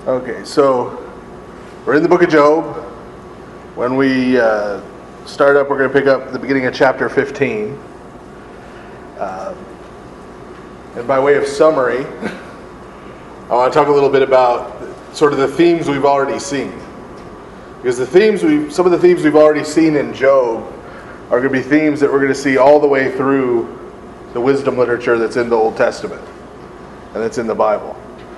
Okay, so we're in the book of Job. When we start up, we're going to pick up the beginning of chapter 15. And by way of summary, I want to talk a little bit about sort of the themes we've already seen. Because some of the themes we've already seen in Job are going to be themes that we're going to see all the way through the wisdom literature that's in the Old Testament and that's in the Bible.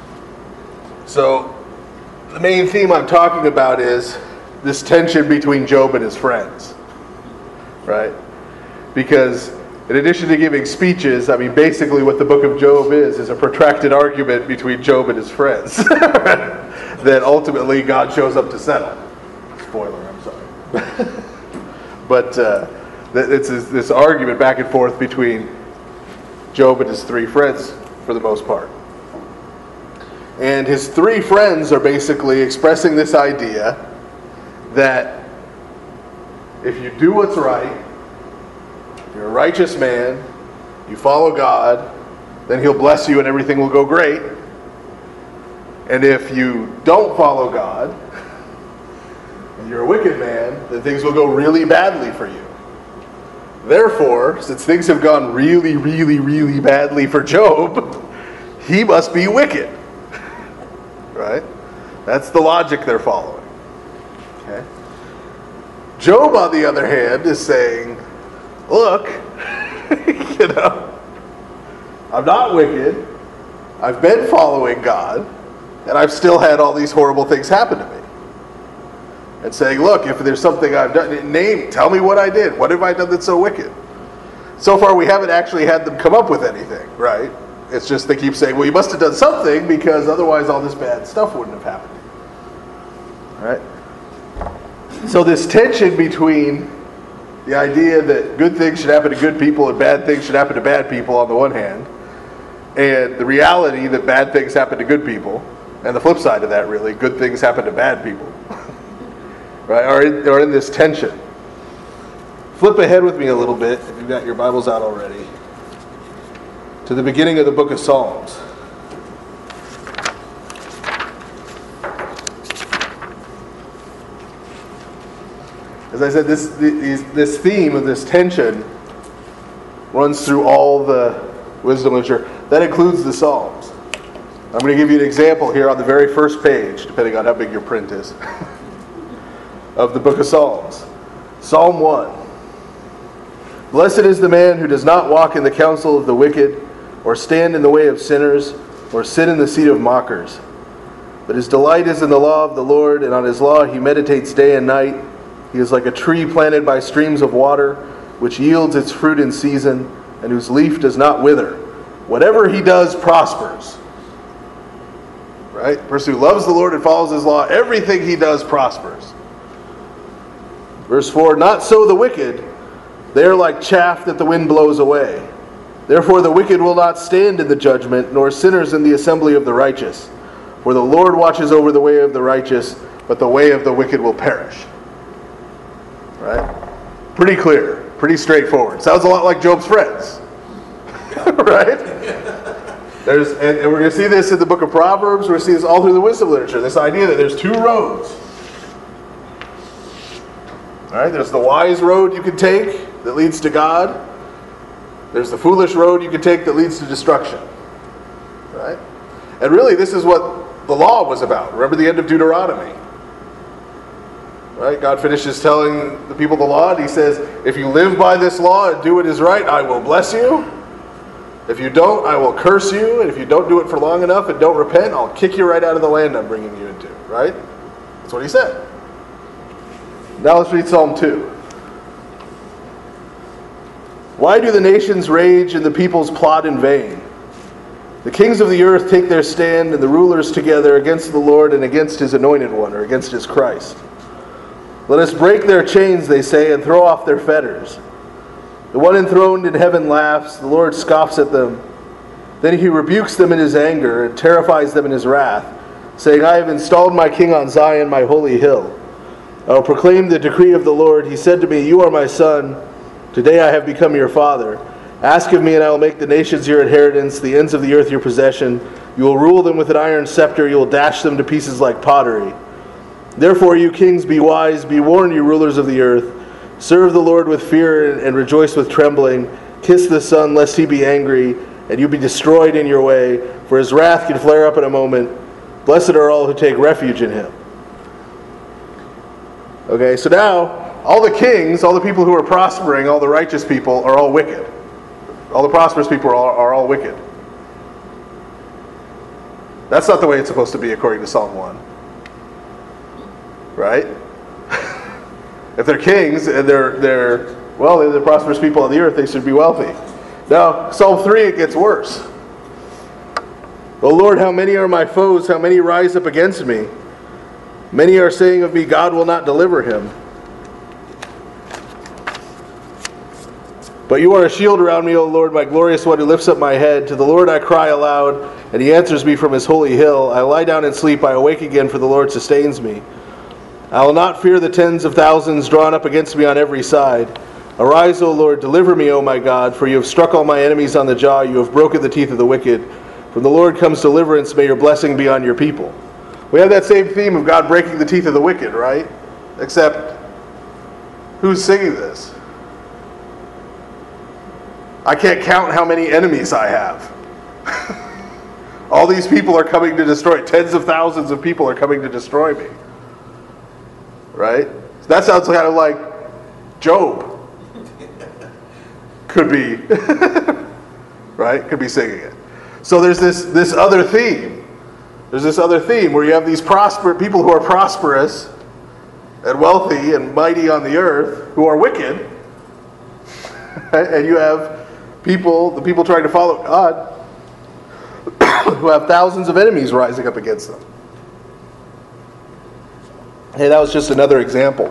So the main theme I'm talking about is this tension between Job and his friends, right? Because in addition to giving speeches, basically what the book of Job is a protracted argument between Job and his friends that ultimately God shows up to settle. Spoiler, I'm sorry. But it's this argument back and forth between Job and his three friends for the most part. And his three friends are basically expressing this idea that if you do what's right, you're a righteous man, you follow God, then He'll bless you and everything will go great. And if you don't follow God, and you're a wicked man, then things will go really badly for you. Therefore, since things have gone really, really, really badly for Job, he must be wicked. Right? That's the logic they're following. Okay? Job, on the other hand, is saying, look, I'm not wicked. I've been following God, and I've still had all these horrible things happen to me. And saying, look, if there's something I've done, tell me what I did. What have I done that's so wicked? So far, we haven't actually had them come up with anything, right? It's just they keep saying, well, you must have done something because otherwise all this bad stuff wouldn't have happened. All right? So this tension between the idea that good things should happen to good people and bad things should happen to bad people on the one hand, and the reality that bad things happen to good people, and the flip side of that really, good things happen to bad people, right, are in this tension. Flip ahead with me a little bit, if you've got your Bibles out already, to the beginning of the book of Psalms. As I said, this theme of this tension runs through all the wisdom literature. That includes the Psalms. I'm going to give you an example here on the very first page, depending on how big your print is, of the book of Psalms. Psalm 1. Blessed is the man who does not walk in the counsel of the wicked, or stand in the way of sinners, or sit in the seat of mockers. But his delight is in the law of the Lord, and on his law he meditates day and night. He is like a tree planted by streams of water, which yields its fruit in season, and whose leaf does not wither. Whatever he does prospers. Right? The person who loves the Lord and follows his law, everything he does prospers. Verse 4, not so the wicked. They are like chaff that the wind blows away. Therefore the wicked will not stand in the judgment, nor sinners in the assembly of the righteous. For the Lord watches over the way of the righteous, but the way of the wicked will perish. Right? Pretty clear, pretty straightforward. Sounds a lot like Job's friends. Right? And we're going to see this in the book of Proverbs. We're going to see this all through the wisdom literature. This idea that there's two roads. All right? There's the wise road you can take that leads to God. There's the foolish road you can take that leads to destruction. Right? And really, this is what the law was about. Remember the end of Deuteronomy. Right? God finishes telling the people the law, and He says, if you live by this law and do what is right, I will bless you. If you don't, I will curse you. And if you don't do it for long enough and don't repent, I'll kick you right out of the land I'm bringing you into. Right? That's what He said. Now let's read Psalm 2. Why do the nations rage and the peoples plot in vain? The kings of the earth take their stand, and the rulers together against the Lord and against His anointed one, or against His Christ. Let us break their chains, they say, and throw off their fetters. The one enthroned in heaven laughs, the Lord scoffs at them. Then He rebukes them in His anger and terrifies them in His wrath, saying, I have installed my king on Zion, my holy hill. I will proclaim the decree of the Lord. He said to me, you are my son. Today I have become your father. Ask of me, and I will make the nations your inheritance, the ends of the earth your possession. You will rule them with an iron scepter. You will dash them to pieces like pottery. Therefore, you kings, be wise. Be warned, you rulers of the earth. Serve the Lord with fear and rejoice with trembling. Kiss the Son, lest he be angry, and you be destroyed in your way. For his wrath can flare up in a moment. Blessed are all who take refuge in him. Okay, so now, all the kings, all the people who are prospering, all the righteous people are all wicked. All the prosperous people are all wicked. That's not the way it's supposed to be according to Psalm 1. Right? If they're kings and they're the prosperous people on the earth, they should be wealthy. Now, Psalm 3, it gets worse. O Lord, how many are my foes? How many rise up against me? Many are saying of me, God will not deliver him. But you are a shield around me, O Lord, my glorious one who lifts up my head. To the Lord I cry aloud, and he answers me from his holy hill. I lie down and sleep, I awake again, for the Lord sustains me. I will not fear the tens of thousands drawn up against me on every side. Arise, O Lord, deliver me, O my God, for you have struck all my enemies on the jaw. You have broken the teeth of the wicked. From the Lord comes deliverance. May your blessing be on your people. We have that same theme of God breaking the teeth of the wicked, right? Except, who's singing this? I can't count how many enemies I have. All these people are coming to destroy. Tens of thousands of people are coming to destroy me. Right? So that sounds kind of like Job. Could be. Right? Could be singing it. So there's this other theme. There's this other theme where you have these people who are prosperous and wealthy and mighty on the earth who are wicked. And you have the people trying to follow God, who have thousands of enemies rising up against them. Hey, that was just another example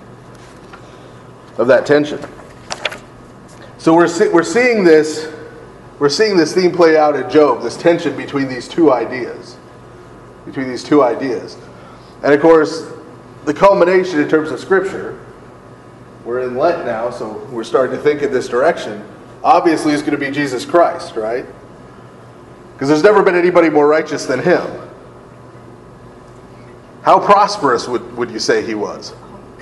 of that tension. So we're seeing this theme play out in Job, this tension between these two ideas. And of course, the culmination in terms of Scripture, we're in Lent now, so we're starting to think in this direction, obviously is going to be Jesus Christ, right? Because there's never been anybody more righteous than him. How prosperous would you say he was?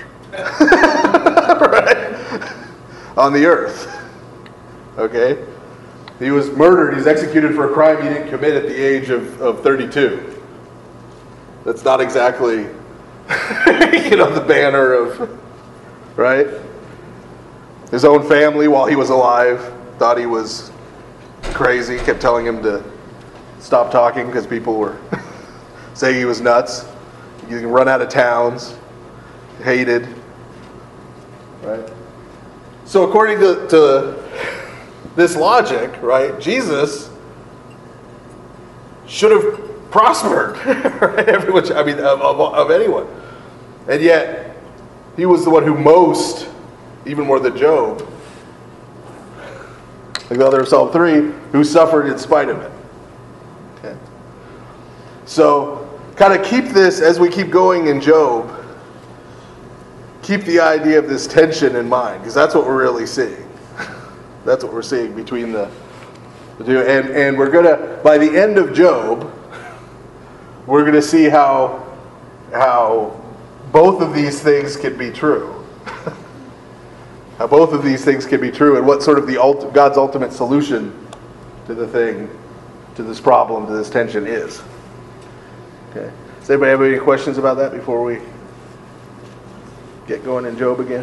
Right? On the earth. Okay? He was murdered. He's executed for a crime he didn't commit at the age of 32. That's not exactly, the banner of, right? His own family, while he was alive, thought he was crazy, kept telling him to stop talking because people were saying he was nuts. You can run out of towns, hated, right? So according to this logic, right, Jesus should have prospered, right? Everyone, of anyone. And yet, he was the one who most, even more than Job, like the other of Psalm 3, who suffered in spite of it. Okay. So, kind of keep this, as we keep going in Job, keep the idea of this tension in mind, because that's what we're really seeing. That's what we're seeing between the two. And we're going to, by the end of Job, we're going to see how both of these things can be true. How both of these things can be true, and what sort of God's ultimate solution to the thing, to this problem, to this tension is. Okay. Does anybody have any questions about that before we get going in Job again?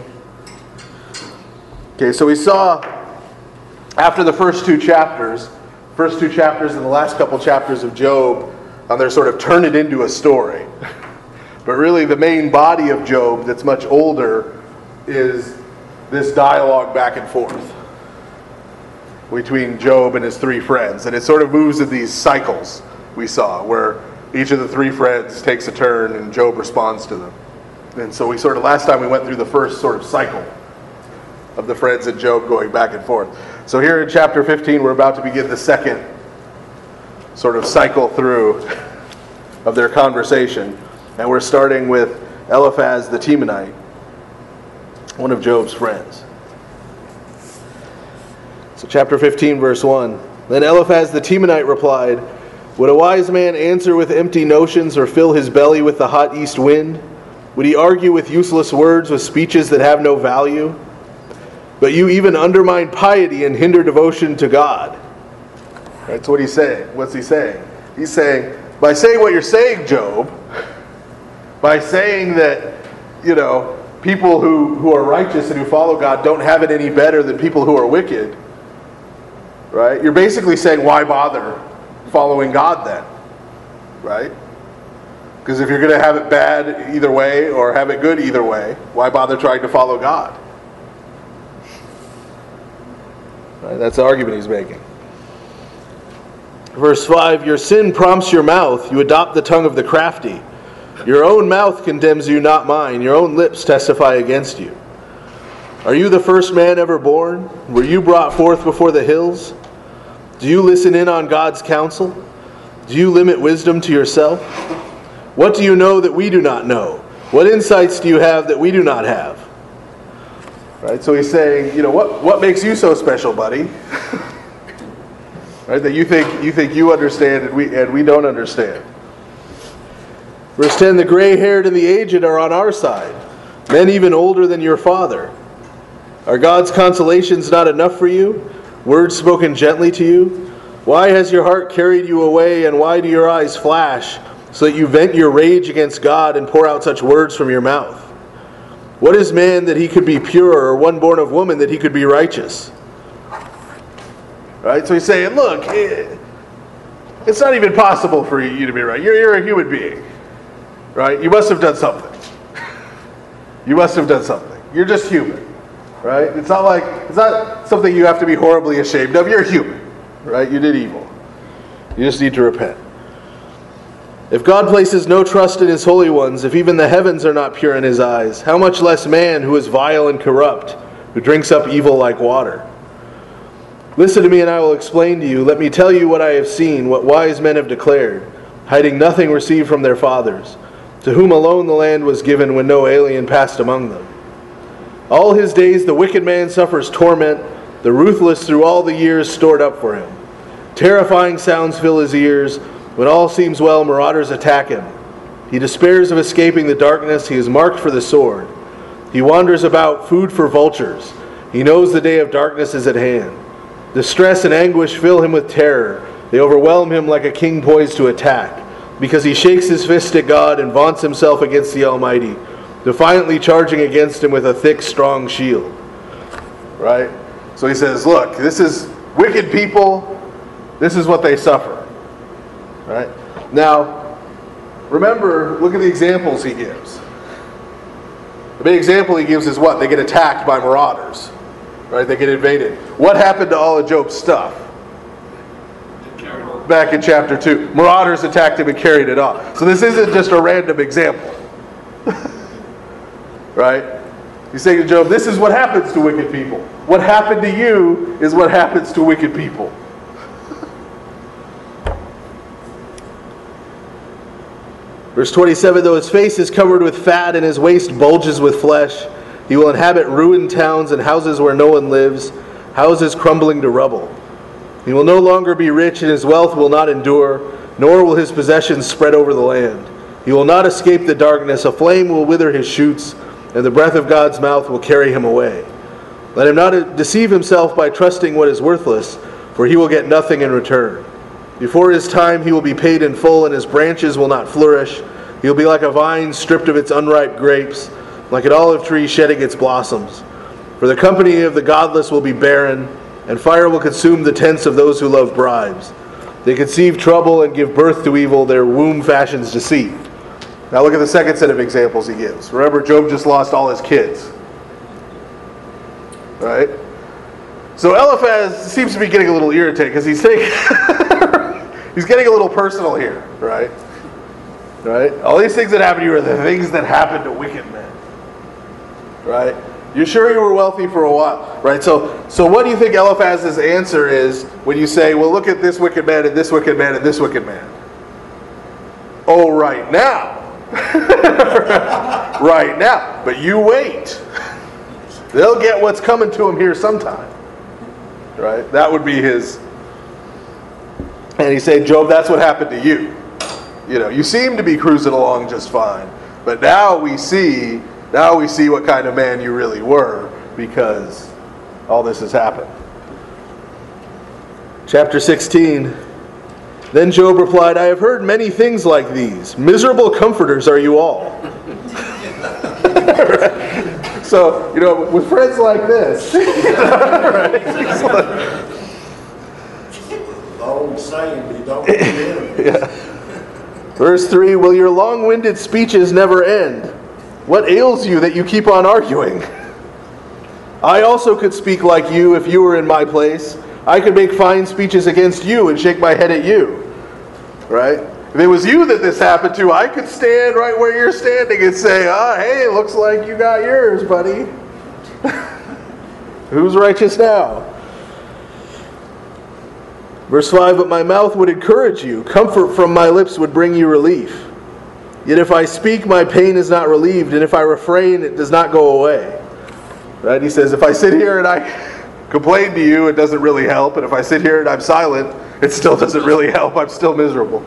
Okay, so we saw after the first two chapters and the last couple chapters of Job, they're sort of turn it into a story. But really the main body of Job that's much older is this dialogue back and forth between Job and his three friends. And it sort of moves in these cycles we saw, where each of the three friends takes a turn and Job responds to them. And so last time we went through the first sort of cycle of the friends and Job going back and forth. So here in chapter 15, we're about to begin the second sort of cycle through of their conversation. And we're starting with Eliphaz the Temanite, one of Job's friends. So chapter 15, verse 1. Then Eliphaz the Temanite replied, would a wise man answer with empty notions or fill his belly with the hot east wind? Would he argue with useless words, with speeches that have no value? But you even undermine piety and hinder devotion to God. That's what he's saying. What's he saying? He's saying, by saying what you're saying, Job, by saying that, people who are righteous and who follow God don't have it any better than people who are wicked, right? You're basically saying, why bother following God then, right? Because if you're going to have it bad either way or have it good either way, why bother trying to follow God? Right, that's the argument he's making. Verse 5, your sin prompts your mouth, you adopt the tongue of the crafty. Your own mouth condemns you, not mine. Your own lips testify against you. Are you the first man ever born? Were you brought forth before the hills? Do you listen in on God's counsel? Do you limit wisdom to yourself? What do you know that we do not know? What insights do you have that we do not have? Right, so he's saying, what makes you so special, buddy? Right, that you think you understand and we don't understand. Verse 10, the gray-haired and the aged are on our side, men even older than your father. Are God's consolations not enough for you? Words spoken gently to you? Why has your heart carried you away, and why do your eyes flash, so that you vent your rage against God and pour out such words from your mouth? What is man that he could be pure, or one born of woman that he could be righteous? Right, so he's saying, look, it's not even possible for you to be right. You're a human being, right? You must have done something. You must have done something. You're just human. Right? It's not something you have to be horribly ashamed of. You're human, right? You did evil. You just need to repent. If God places no trust in his holy ones, if even the heavens are not pure in his eyes, how much less man who is vile and corrupt, who drinks up evil like water? Listen to me and I will explain to you. Let me tell you what I have seen, what wise men have declared, hiding nothing received from their fathers, to whom alone the land was given when no alien passed among them. All his days the wicked man suffers torment, the ruthless through all the years stored up for him. Terrifying sounds fill his ears. When all seems well, marauders attack him. He despairs of escaping the darkness. He is marked for the sword. He wanders about, food for vultures. He knows the day of darkness is at hand. Distress and anguish fill him with terror. They overwhelm him like a king poised to attack, because he shakes his fist at God and vaunts himself against the Almighty, defiantly charging against him with a thick, strong shield. Right? So he says, look, this is wicked people. This is what they suffer. Right? Now, remember, look at the examples he gives. The big example he gives is what? They get attacked by marauders. Right? They get invaded. What happened to all of Job's stuff? Back in chapter 2. Marauders attacked him and carried it off. So this isn't just a random example. Right? He's saying to Job, this is what happens to wicked people. What happened to you is what happens to wicked people. Verse 27, though his face is covered with fat and his waist bulges with flesh, he will inhabit ruined towns and houses where no one lives, houses crumbling to rubble. He will no longer be rich, and his wealth will not endure, nor will his possessions spread over the land. He will not escape the darkness. A flame will wither his shoots, and the breath of God's mouth will carry him away. Let him not deceive himself by trusting what is worthless, for he will get nothing in return. Before his time he will be paid in full, and his branches will not flourish. He will be like a vine stripped of its unripe grapes, like an olive tree shedding its blossoms. For the company of the godless will be barren, and fire will consume the tents of those who love bribes. They conceive trouble and give birth to evil. Their womb fashions deceit. Now look at the second set of examples he gives. Remember, Job just lost all his kids. Right? So Eliphaz seems to be getting a little irritated because he's saying he's getting a little personal here, right? Right? All these things that happen to you are the things that happen to wicked men. Right? You're sure you were wealthy for a while, right? So what do you think Eliphaz's answer is when you say, well, look at this wicked man and this wicked man and this wicked man? Oh, right now. Right now. But you wait. They'll get what's coming to them here sometime. right? That would be his. And he said, Job, that's what happened to you. You know, you seem to be cruising along just fine, but now we see what kind of man you really were, because all this has happened. Chapter 16. Then Job replied, I have heard many things like these. Miserable comforters are you all. So, you know, with friends like this, right? Old saying, you don't get enemies. Yeah. Verse 3, will your long-winded speeches never end? What ails you that you keep on arguing? I also could speak like you if you were in my place. I could make fine speeches against you and shake my head at you. Right? If it was you that this happened to, I could stand right where you're standing and say, hey, looks like you got yours, buddy. Who's righteous now? Verse 5, but my mouth would encourage you. Comfort from my lips would bring you relief. Yet if I speak, my pain is not relieved, and if I refrain, it does not go away. Right? He says, if I sit here and I complain to you, it doesn't really help. And if I sit here and I'm silent, it still doesn't really help. I'm still miserable.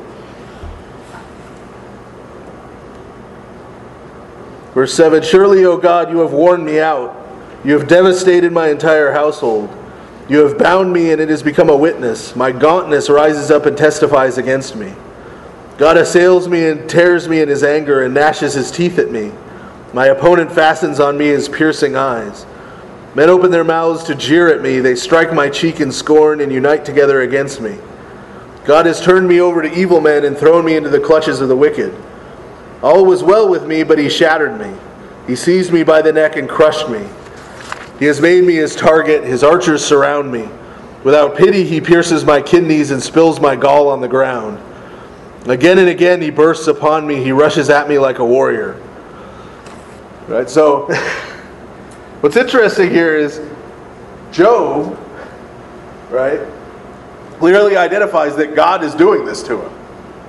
Verse 7, surely, O God, you have worn me out. You have devastated my entire household. You have bound me, and it has become a witness. My gauntness rises up and testifies against me. God assails me and tears me in his anger and gnashes his teeth at me. My opponent fastens on me his piercing eyes. Men open their mouths to jeer at me. They strike my cheek in scorn and unite together against me. God has turned me over to evil men and thrown me into the clutches of the wicked. All was well with me, but he shattered me. He seized me by the neck and crushed me. He has made me his target. His archers surround me. Without pity, he pierces my kidneys and spills my gall on the ground. Again and again, he bursts upon me. He rushes at me like a warrior. Right? So, what's interesting here is Job, right, clearly identifies that God is doing this to him.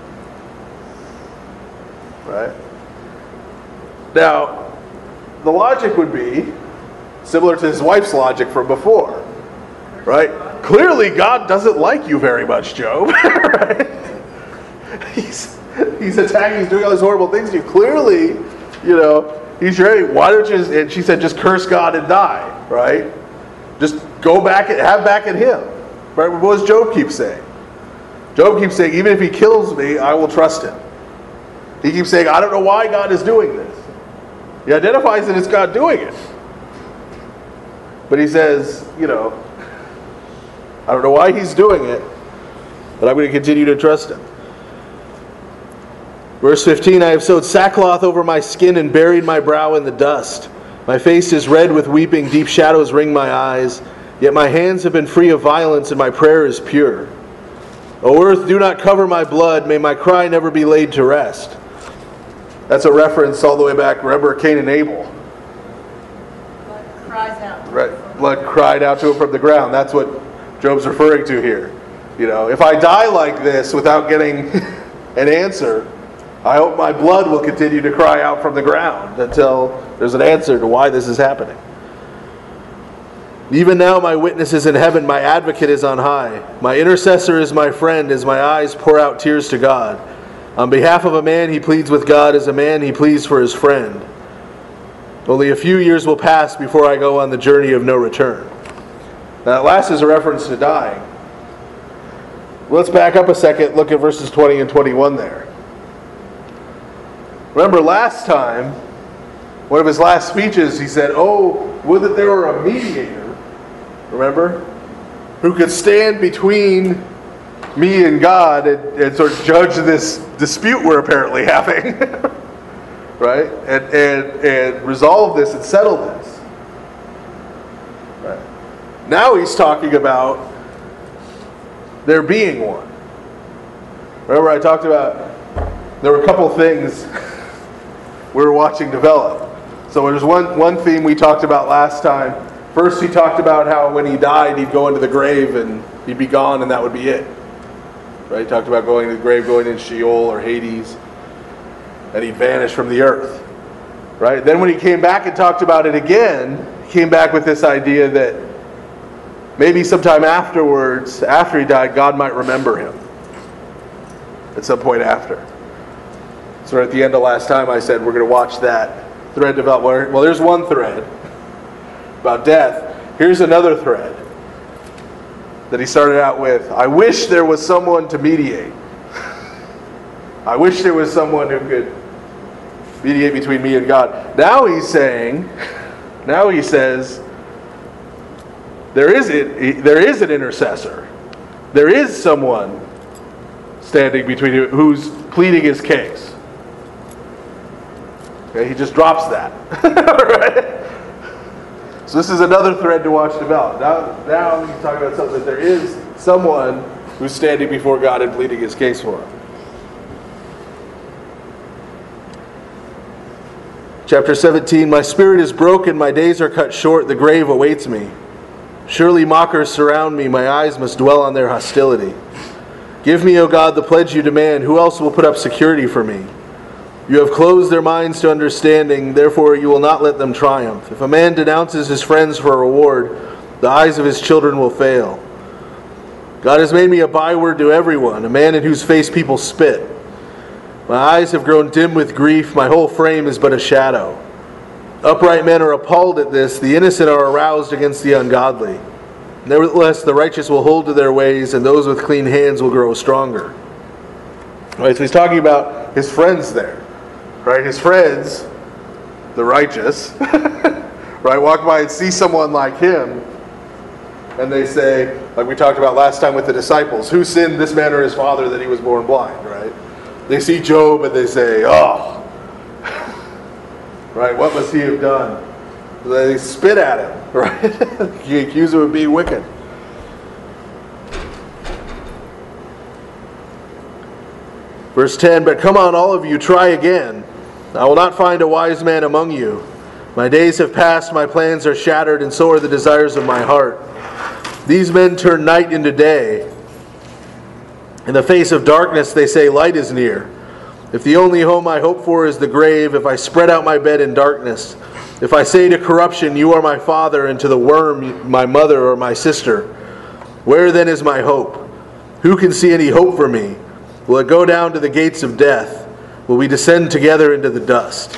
Right? Now, the logic would be similar to his wife's logic from before. Right? Clearly, God doesn't like you very much, Job. Right? He's attacking, he's doing all these horrible things to you. Clearly, you know, he's ready. Why don't you, and she said, just curse God and die, right? Just go back and have back at him. Right? What does Job keep saying? Job keeps saying, even if he kills me, I will trust him. He keeps saying, I don't know why God is doing this. He identifies that it's God doing it. But he says, you know, I don't know why he's doing it, but I'm going to continue to trust him. Verse 15, I have sewed sackcloth over my skin and buried my brow in the dust. My face is red with weeping, deep shadows ring my eyes. Yet my hands have been free of violence and my prayer is pure. O earth, do not cover my blood. May my cry never be laid to rest. That's a reference all the way back. Remember Cain and Abel. Blood cries out. Right. Blood cried out to him from the ground. That's what Job's referring to here. You know, if I die like this without getting an answer, I hope my blood will continue to cry out from the ground until there's an answer to why this is happening. Even now my witness is in heaven, my advocate is on high. My intercessor is my friend as my eyes pour out tears to God. On behalf of a man he pleads with God, as a man he pleads for his friend. Only a few years will pass before I go on the journey of no return. Now that last is a reference to dying. Let's back up a second, look at verses 20 and 21 there. Remember last time, one of his last speeches, he said, oh, would that there were a mediator, remember, who could stand between me and God and sort of judge this dispute we're apparently having, right? And resolve this and settle this. Right. Now he's talking about there being one. Remember I talked about there were a couple things we were watching develop. So there's one theme we talked about last time. First he talked about how when he died he'd go into the grave and he'd be gone and that would be it. Right? He talked about going to the grave, going into Sheol or Hades, and he'd vanish from the earth. Right? Then when he came back and talked about it again, he came back with this idea that maybe sometime afterwards, after he died, God might remember him at some point after. So at the end of last time I said we're going to watch that thread develop. Well, there's one thread about death. Here's another thread that he started out with. I wish there was someone to mediate. I wish there was someone who could mediate between me and God. Now he says, there is an intercessor. There is someone standing between you who's pleading his case. Okay, he just drops that. Right? So this is another thread to watch develop. Now he's talking about something that there is someone who's standing before God and pleading his case for him. Chapter 17, my spirit is broken, my days are cut short, the grave awaits me. Surely mockers surround me, my eyes must dwell on their hostility. Give me, O God, the pledge you demand. Who else will put up security for me? You have closed their minds to understanding, therefore you will not let them triumph. If a man denounces his friends for a reward, the eyes of his children will fail. God has made me a byword to everyone, a man in whose face people spit. My eyes have grown dim with grief, my whole frame is but a shadow. Upright men are appalled at this, the innocent are aroused against the ungodly. Nevertheless, the righteous will hold to their ways, and those with clean hands will grow stronger. Right, so he's talking about his friends there. Right, his friends, the righteous, right, walk by and see someone like him, and they say, like we talked about last time with the disciples, who sinned, this man or his father, that he was born blind, right? They see Job and they say, oh, right, what must he have done? They spit at him, right? You accuse him of being wicked. Verse 10, but come on, all of you, try again. I will not find a wise man among you. My days have passed, my plans are shattered, and so are the desires of my heart. These men turn night into day. In the face of darkness, they say, light is near. If the only home I hope for is the grave, if I spread out my bed in darkness, if I say to corruption, you are my father, and to the worm, my mother or my sister, where then is my hope? Who can see any hope for me? Will it go down to the gates of death? Will we descend together into the dust?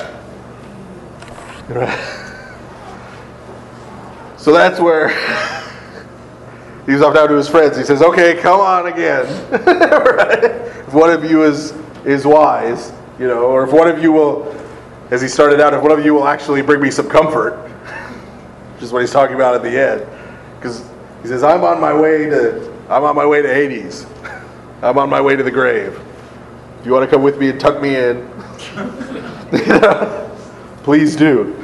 So that's where he's off down to his friends. He says, okay, come on again. Right? If one of you is wise, or if one of you will, as he started out, if one of you will actually bring me some comfort, which is what he's talking about at the end. Because he says, I'm on my way to Hades. I'm on my way to the grave. If you want to come with me and tuck me in, please do.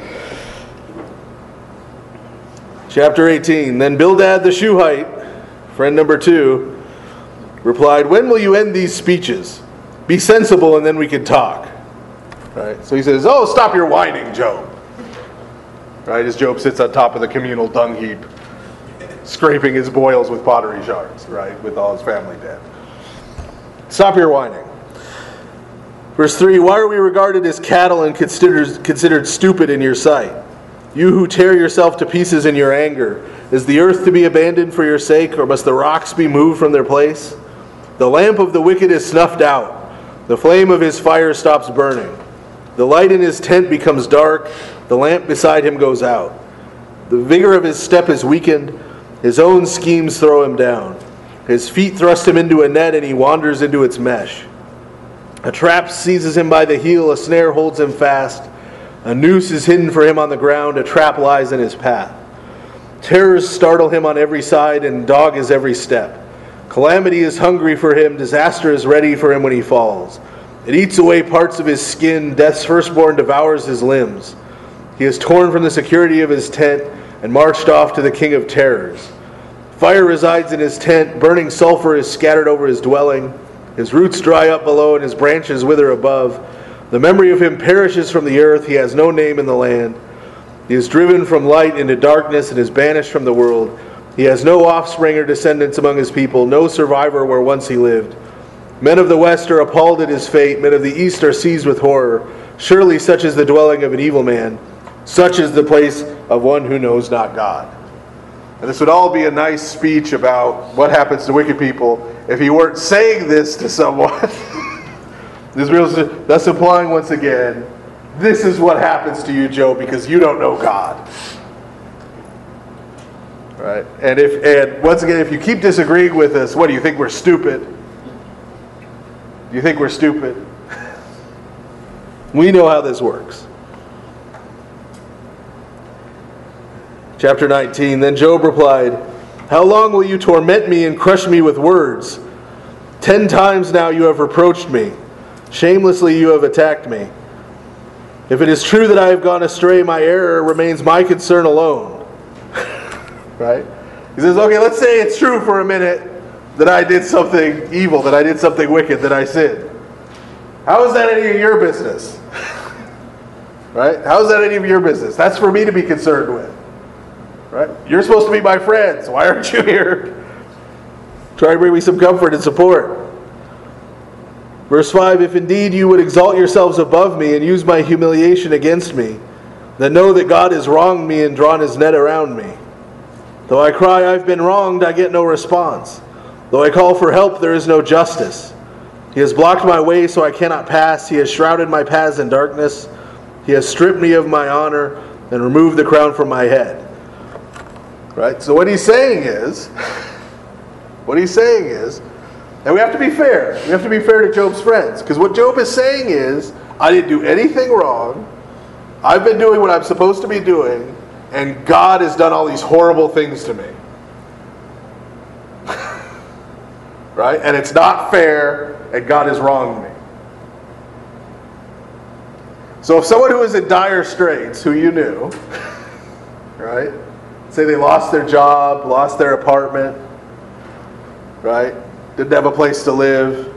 Chapter 18. Then Bildad the Shuhite, friend number 2, replied, when will you end these speeches? Be sensible and then we can talk. Right? So he says, oh, stop your whining, Job. Right? As Job sits on top of the communal dung heap, scraping his boils with pottery shards, right? With all his family dead. Stop your whining. Verse 3, why are we regarded as cattle and considered stupid in your sight? You who tear yourself to pieces in your anger, is the earth to be abandoned for your sake, or must the rocks be moved from their place? The lamp of the wicked is snuffed out. The flame of his fire stops burning. The light in his tent becomes dark. The lamp beside him goes out. The vigor of his step is weakened. His own schemes throw him down. His feet thrust him into a net, and he wanders into its mesh. A trap seizes him by the heel, a snare holds him fast. A noose is hidden for him on the ground, a trap lies in his path. Terrors startle him on every side, and dog his every step. Calamity is hungry for him, disaster is ready for him when he falls. It eats away parts of his skin, death's firstborn devours his limbs. He is torn from the security of his tent, and marched off to the king of terrors. Fire resides in his tent, burning sulfur is scattered over his dwelling. His roots dry up below, and his branches wither above. The memory of him perishes from the earth, he has no name in the land. He is driven from light into darkness, and is banished from the world. He has no offspring or descendants among his people, no survivor where once he lived. Men of the west are appalled at his fate, men of the east are seized with horror. Surely such is the dwelling of an evil man, such is the place of one who knows not God. And this would all be a nice speech about what happens to wicked people if he weren't saying this to someone. Thus implying once again, this is what happens to you, Job, because you don't know God. Right? And once again, if you keep disagreeing with us, what do you think we're stupid? Do you think we're stupid? We know how this works. Chapter 19, then Job replied, "How long will you torment me and crush me with words? 10 times now you have reproached me. Shamelessly you have attacked me. If it is true that I have gone astray, my error remains my concern alone." Right? He says, okay, let's say it's true for a minute that I did something evil, that I did something wicked, that I sinned. How is that any of your business? Right? How is that any of your business? That's for me to be concerned with. Right? You're supposed to be my friends. Why aren't you here? Try to bring me some comfort and support. Verse 5, if indeed you would exalt yourselves above me and use my humiliation against me, then know that God has wronged me and drawn his net around me. Though I cry, I've been wronged, I get no response. Though I call for help, there is no justice. He has blocked my way so I cannot pass. He has shrouded my paths in darkness. He has stripped me of my honor and removed the crown from my head. Right? So what he's saying is, and we have to be fair. We have to be fair to Job's friends. Because what Job is saying is, I didn't do anything wrong. I've been doing what I'm supposed to be doing. And God has done all these horrible things to me. Right? And it's not fair. And God has wronged me. So if someone who is in dire straits, who you knew, right? Say they lost their job, lost their apartment, right? Didn't have a place to live.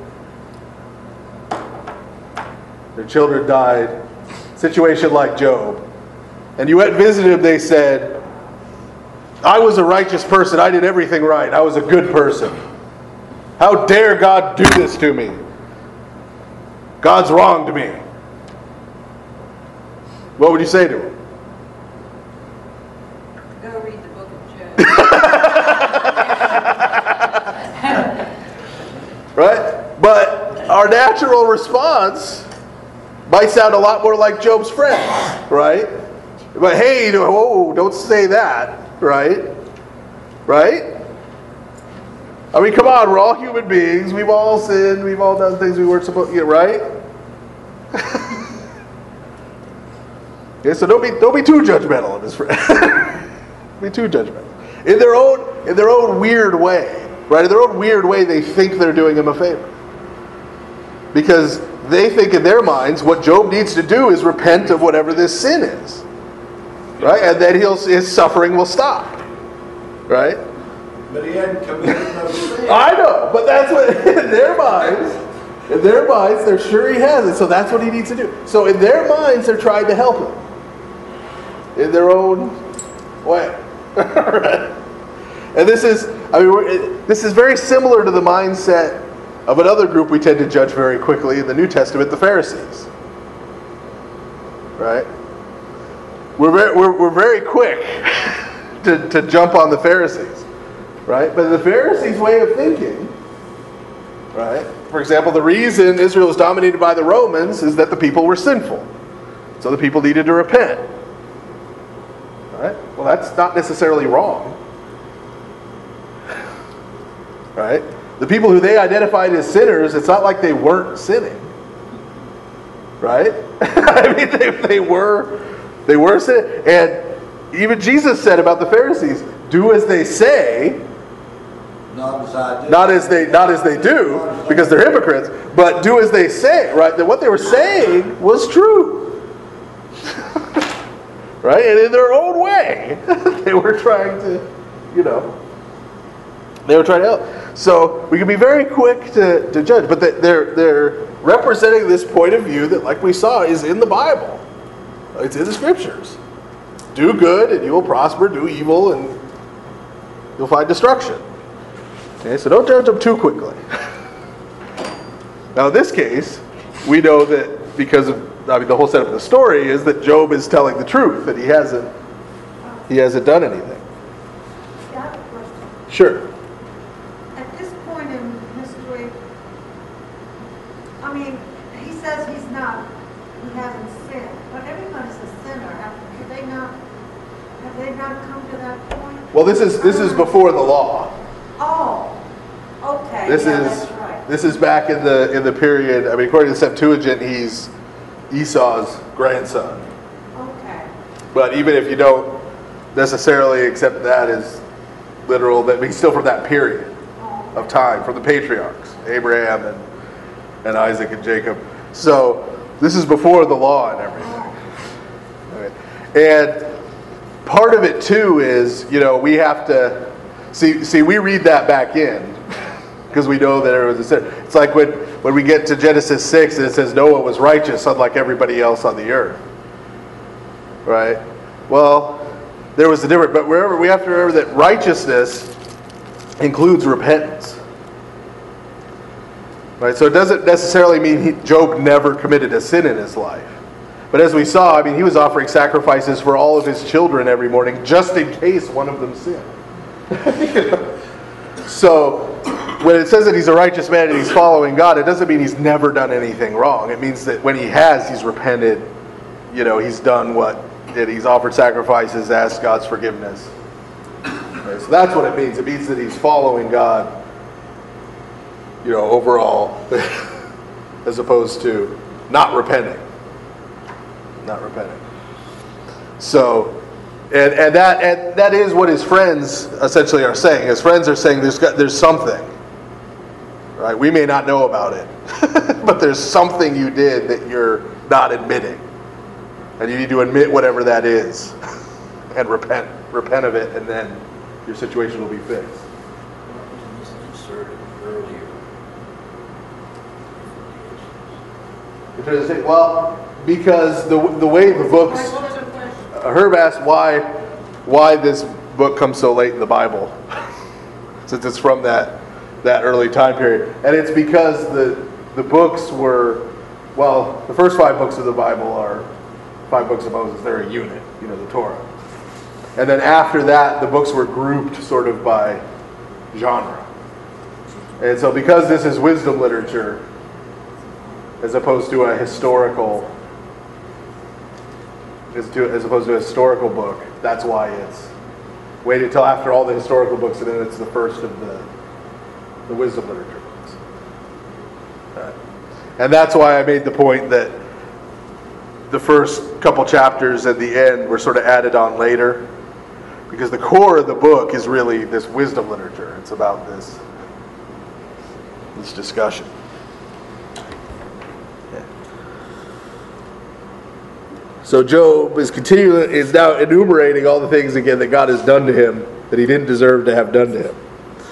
Their children died. Situation like Job. And you went and visited him, they said, I was a righteous person. I did everything right. I was a good person. How dare God do this to me? God's wronged me. What would you say to him? Go read the book of Job. Right? But our natural response might sound a lot more like Job's friends, right? But hey, whoa, don't say that, right? Right? I mean, come on, we're all human beings. We've all sinned. We've all done things we weren't supposed to get, right? Okay, so don't be too judgmental of his friend. Be too judgmental. In their own weird way, right? In their own weird way, they think they're doing him a favor. Because they think in their minds what Job needs to do is repent of whatever this sin is. Right? And then his suffering will stop. Right? But he hadn't committed no sin. I know, but that's what, in their minds, they're sure he has it, so that's what he needs to do. So in their minds, they're trying to help him. In their own way. Right? And this is very similar to the mindset of another group we tend to judge very quickly in the New Testament, the Pharisees. Right? We're very quick to jump on the Pharisees. Right? But the Pharisees' way of thinking, right? For example, the reason Israel was dominated by the Romans is that the people were sinful. So the people needed to repent. Right? Well, that's not necessarily wrong. Right? The people who they identified as sinners, it's not like they weren't sinning. Right? I mean, they were sinning. And even Jesus said about the Pharisees, do as they say, not as they do, because they're hypocrites, but do as they say, right? That what they were saying was true. Right? And in their own way, they were trying to, they were trying to help. So we can be very quick to judge, but they're representing this point of view that, like we saw, is in the Bible. It's in the Scriptures. Do good and you will prosper, do evil and you'll find destruction. Okay, so don't judge them too quickly. Now in this case, we know that because of the whole setup of the story is that Job is telling the truth, that he hasn't done anything. Sure. At this point in history, I mean, he says he hasn't sinned, but everybody's a sinner. Have they not come to that point? Well, this is before the law. Oh, okay. This yeah, is that's right. this is back in the period. I mean, according to the Septuagint, he's Esau's grandson. Okay. But even if you don't necessarily accept that as literal, that he's still from that period Oh, of time, from the patriarchs, Abraham and Isaac and Jacob. So this is before the law and everything. Right. And part of it too is, we have to see we read that back in because we know that it was a sin. It's like when we get to Genesis 6 and it says Noah was righteous unlike everybody else on the earth. Right? Well, there was a difference, but we have to remember that righteousness includes repentance. Right? So it doesn't necessarily mean Job never committed a sin in his life. But as we saw, I mean, he was offering sacrifices for all of his children every morning just in case one of them sinned. So when it says that he's a righteous man and he's following God, it doesn't mean he's never done anything wrong. It means that when he has, he's repented. He's done what did. He's offered sacrifices, asked God's forgiveness. Okay, so that's what it means. It means that he's following God, overall, as opposed to not repenting. Not repenting. So, and that is what his friends essentially are saying. His friends are saying there's something. Right? We may not know about it, but there's something you did that you're not admitting. And you need to admit whatever that is and repent of it, and then your situation will be fixed. This is inserted earlier. Well, because the way the books, What was the question? Herb asked why this book comes so late in the Bible, since it's from that early time period, and it's because the books were, well, the first 5 books of the Bible are 5 books of Moses. They're a unit, the Torah. And then after that, the books were grouped sort of by genre. And so because this is wisdom literature, as opposed to a historical, as opposed to a historical book, that's why it's waited till after all the historical books, and then it's the first of the wisdom literature books. And that's why I made the point that the first couple chapters at the end were sort of added on later, because the core of the book is really this wisdom literature. It's about this discussion. Yeah. So Job is now enumerating all the things again that God has done to him that he didn't deserve to have done to him.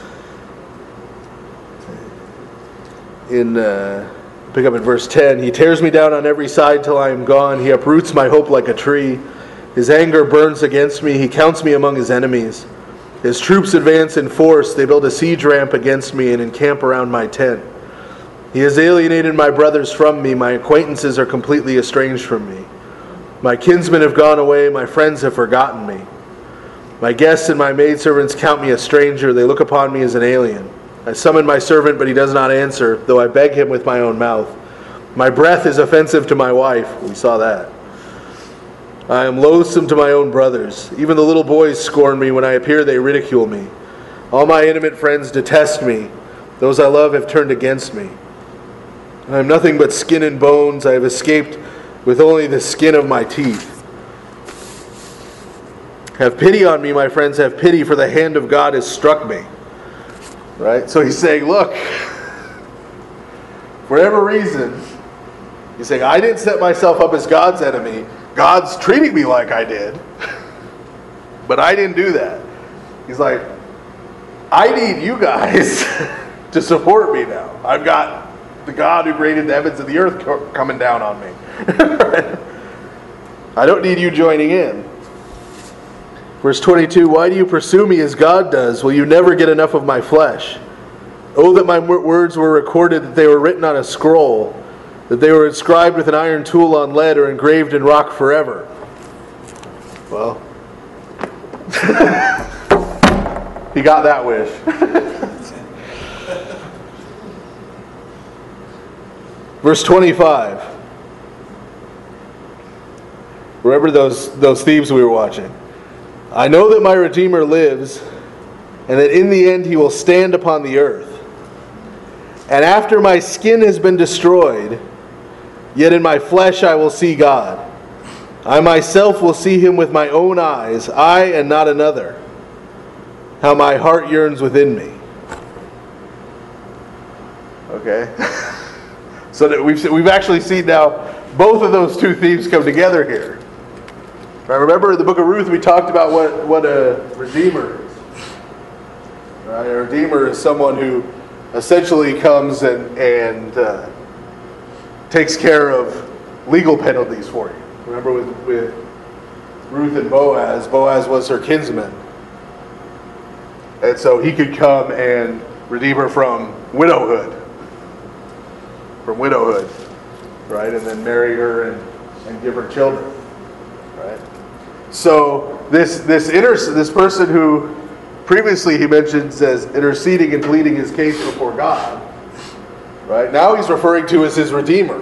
Pick up in verse 10. He tears me down on every side till I am gone. He uproots my hope like a tree. His anger burns against me. He counts me among his enemies. His troops advance in force. They build a siege ramp against me and encamp around my tent. He has alienated my brothers from me. My acquaintances are completely estranged from me. My kinsmen have gone away. My friends have forgotten me. My guests and my maidservants count me a stranger. They look upon me as an alien. I summon my servant, but he does not answer, though I beg him with my own mouth. My breath is offensive to my wife. We saw that. I am loathsome to my own brothers. Even the little boys scorn me. When I appear, they ridicule me. All my intimate friends detest me. Those I love have turned against me. I am nothing but skin and bones. I have escaped with only the skin of my teeth. Have pity on me, my friends. Have pity, for the hand of God has struck me. Right? So he's saying, look, for whatever reason, he's saying, I didn't set myself up as God's enemy. God's treating me like I did. But I didn't do that. He's like, I need you guys to support me now. I've got the God who created the heavens and the earth coming down on me. I don't need you joining in. Verse 22, why do you pursue me as God does? Will you never get enough of my flesh? Oh, that my words were recorded, that they were written on a scroll, that they were inscribed with an iron tool on lead or engraved in rock forever. Well, He got that wish. Verse 25. Remember those themes we were watching. I know that my Redeemer lives, and that in the end he will stand upon the earth. And after my skin has been destroyed, yet in my flesh I will see God. I myself will see him with my own eyes, I and not another. How my heart yearns within me. Okay. So that we've actually seen now both of those two themes come together here. Right, remember in the book of Ruth we talked about what a redeemer is. Right? A redeemer is someone who essentially comes and takes care of legal penalties for you. Remember with Ruth and Boaz, Boaz was her kinsman. And so he could come and redeem her from widowhood. Right? And then marry her and give her children. Right? So this person who previously he mentions as interceding and pleading his case before God, right? Now he's referring to as his Redeemer.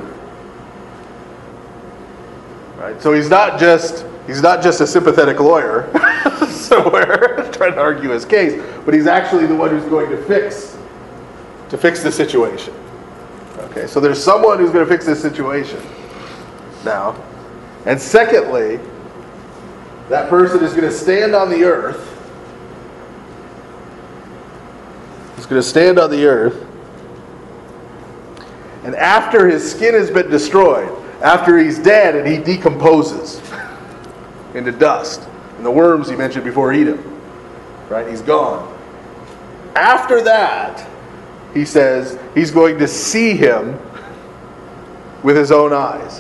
Right? So he's not just a sympathetic lawyer somewhere trying to argue his case, but he's actually the one who's going to fix the situation. Okay, so there's someone who's going to fix this situation now. And secondly, that person is going to stand on the earth. He's going to stand on the earth. And after his skin has been destroyed, after he's dead and he decomposes into dust, and the worms he mentioned before eat him, right? He's gone. After that, he says he's going to see him with his own eyes.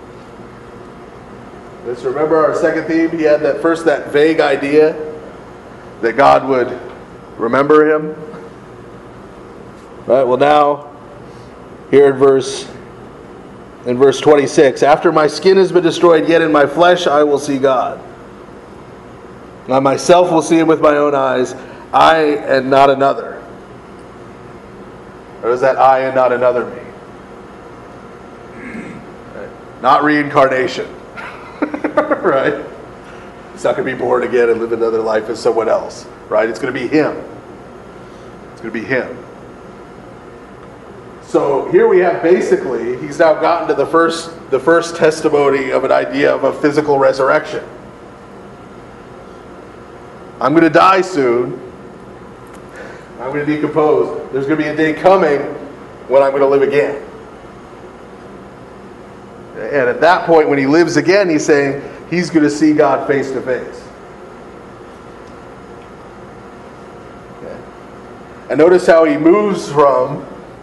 Let's remember our second theme. He had that vague idea that God would remember him. Right, well now, here in verse 26, after my skin has been destroyed, yet in my flesh I will see God. I myself will see him with my own eyes, I and not another. What does that I and not another mean? Right. Not reincarnation. Right? He's not going to be born again and live another life as someone else. Right? It's going to be him. It's going to be him. So here we have basically, he's now gotten to the first testimony of an idea of a physical resurrection. I'm going to die soon. I'm going to decompose. There's going to be a day coming when I'm going to live again. And at that point, when he lives again, he's saying he's going to see God face to face. Okay. And notice how he moves from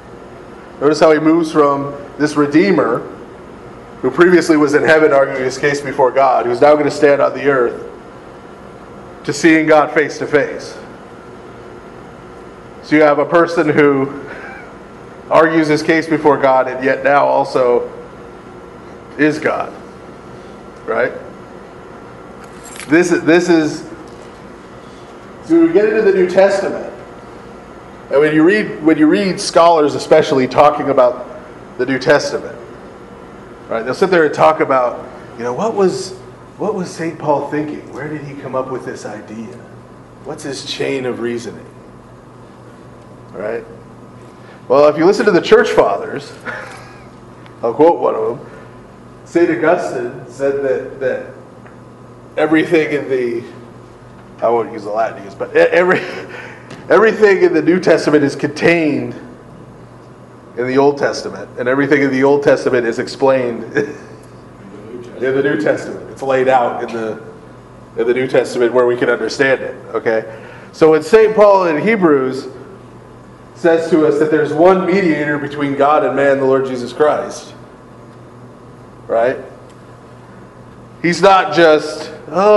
this Redeemer, who previously was in heaven arguing his case before God, who's now going to stand on the earth, to seeing God face to face. So you have a person who argues his case before God and yet now also is God. Right? This is so we get into the New Testament. And when you read scholars especially talking about the New Testament, right? They'll sit there and talk about, what was St. Paul thinking? Where did he come up with this idea? What's his chain of reasoning? Right? Well, if you listen to the church fathers, I'll quote one of them. St. Augustine said that everything in the, I won't use the Latin use, but everything in the New Testament is contained in the Old Testament, and everything in the Old Testament is explained in the New Testament. It's laid out in the New Testament where we can understand it. Okay, so when St. Paul in Hebrews says to us that there's one mediator between God and man, the Lord Jesus Christ, right? He's not just,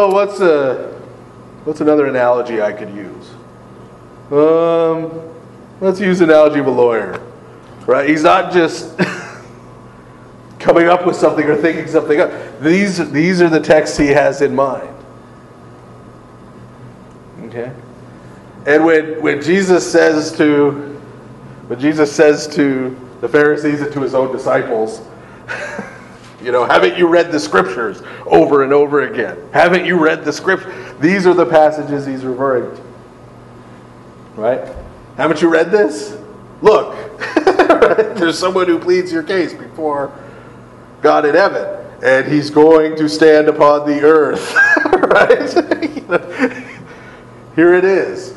what's another analogy I could use? Let's use the analogy of a lawyer, right? He's not just coming up with something or thinking something up. These are the texts he has in mind. Okay? And when Jesus says to the Pharisees and to his own disciples, haven't you read the scriptures over and over again? Haven't you read the scripture? These are the passages he's referring to. Right? Haven't you read this? Look, right? There's someone who pleads your case before God in heaven, and he's going to stand upon the earth. Right? Here it is.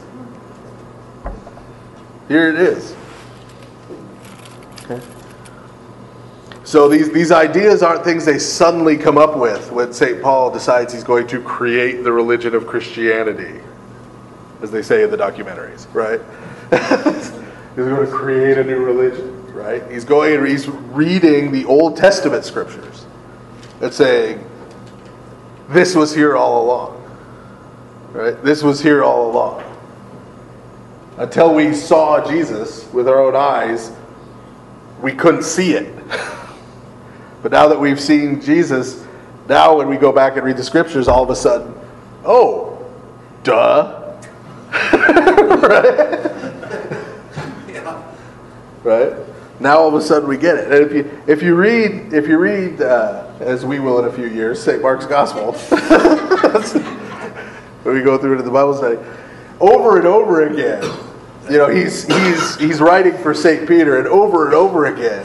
Here it is. Okay. So these ideas aren't things they suddenly come up with when St. Paul decides he's going to create the religion of Christianity, as they say in the documentaries, right? He's going to create a new religion, right? He's reading the Old Testament scriptures and saying, this was here all along, right? This was here all along. Until we saw Jesus with our own eyes, we couldn't see it. But now that we've seen Jesus, now when we go back and read the scriptures, all of a sudden, oh, duh. Right? Yeah. Right? Now all of a sudden we get it. And if you read, as we will in a few years, St. Mark's Gospel, when we go through it in the Bible study, over and over again, he's writing for St. Peter, and over again,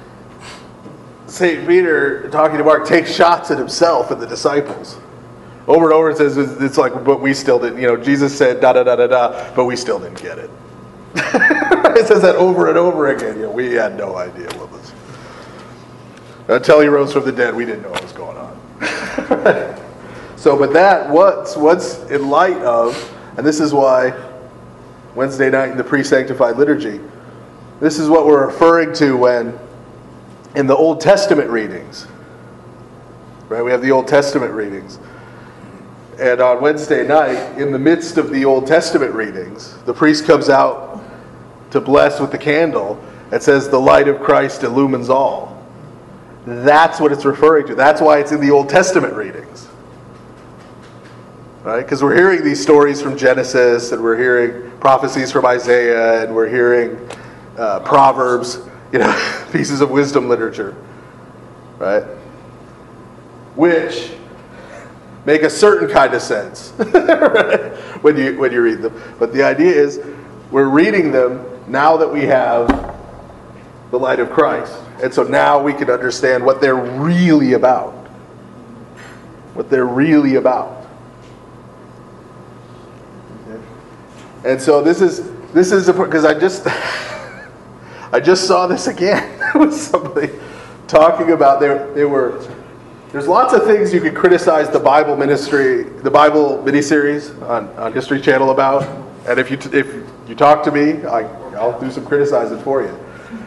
St. Peter, talking to Mark, takes shots at himself and the disciples. Over and over it says, it's like, but we still didn't, Jesus said da-da-da-da-da, but we still didn't get it. It says that over and over again. We had no idea what was. Until he rose from the dead, we didn't know what was going on. So, but that, what's in light of, and this is why Wednesday night in the pre-sanctified liturgy, this is what we're referring to when, in the Old Testament readings, right? We have the Old Testament readings. And on Wednesday night, in the midst of the Old Testament readings, the priest comes out to bless with the candle. It says, the light of Christ illumines all. That's what it's referring to. That's why it's in the Old Testament readings. Right? Because we're hearing these stories from Genesis, and we're hearing prophecies from Isaiah, and we're hearing Proverbs, pieces of wisdom literature. Right? Which make a certain kind of sense right? when you read them. But the idea is, we're reading them now that we have the light of Christ. And so now we can understand what they're really about. What they're really about. Okay. And so this is because I just saw this again with somebody talking about there's lots of things you can criticize the Bible miniseries on History Channel about, and if you talk to me, I'll do some criticizing for you.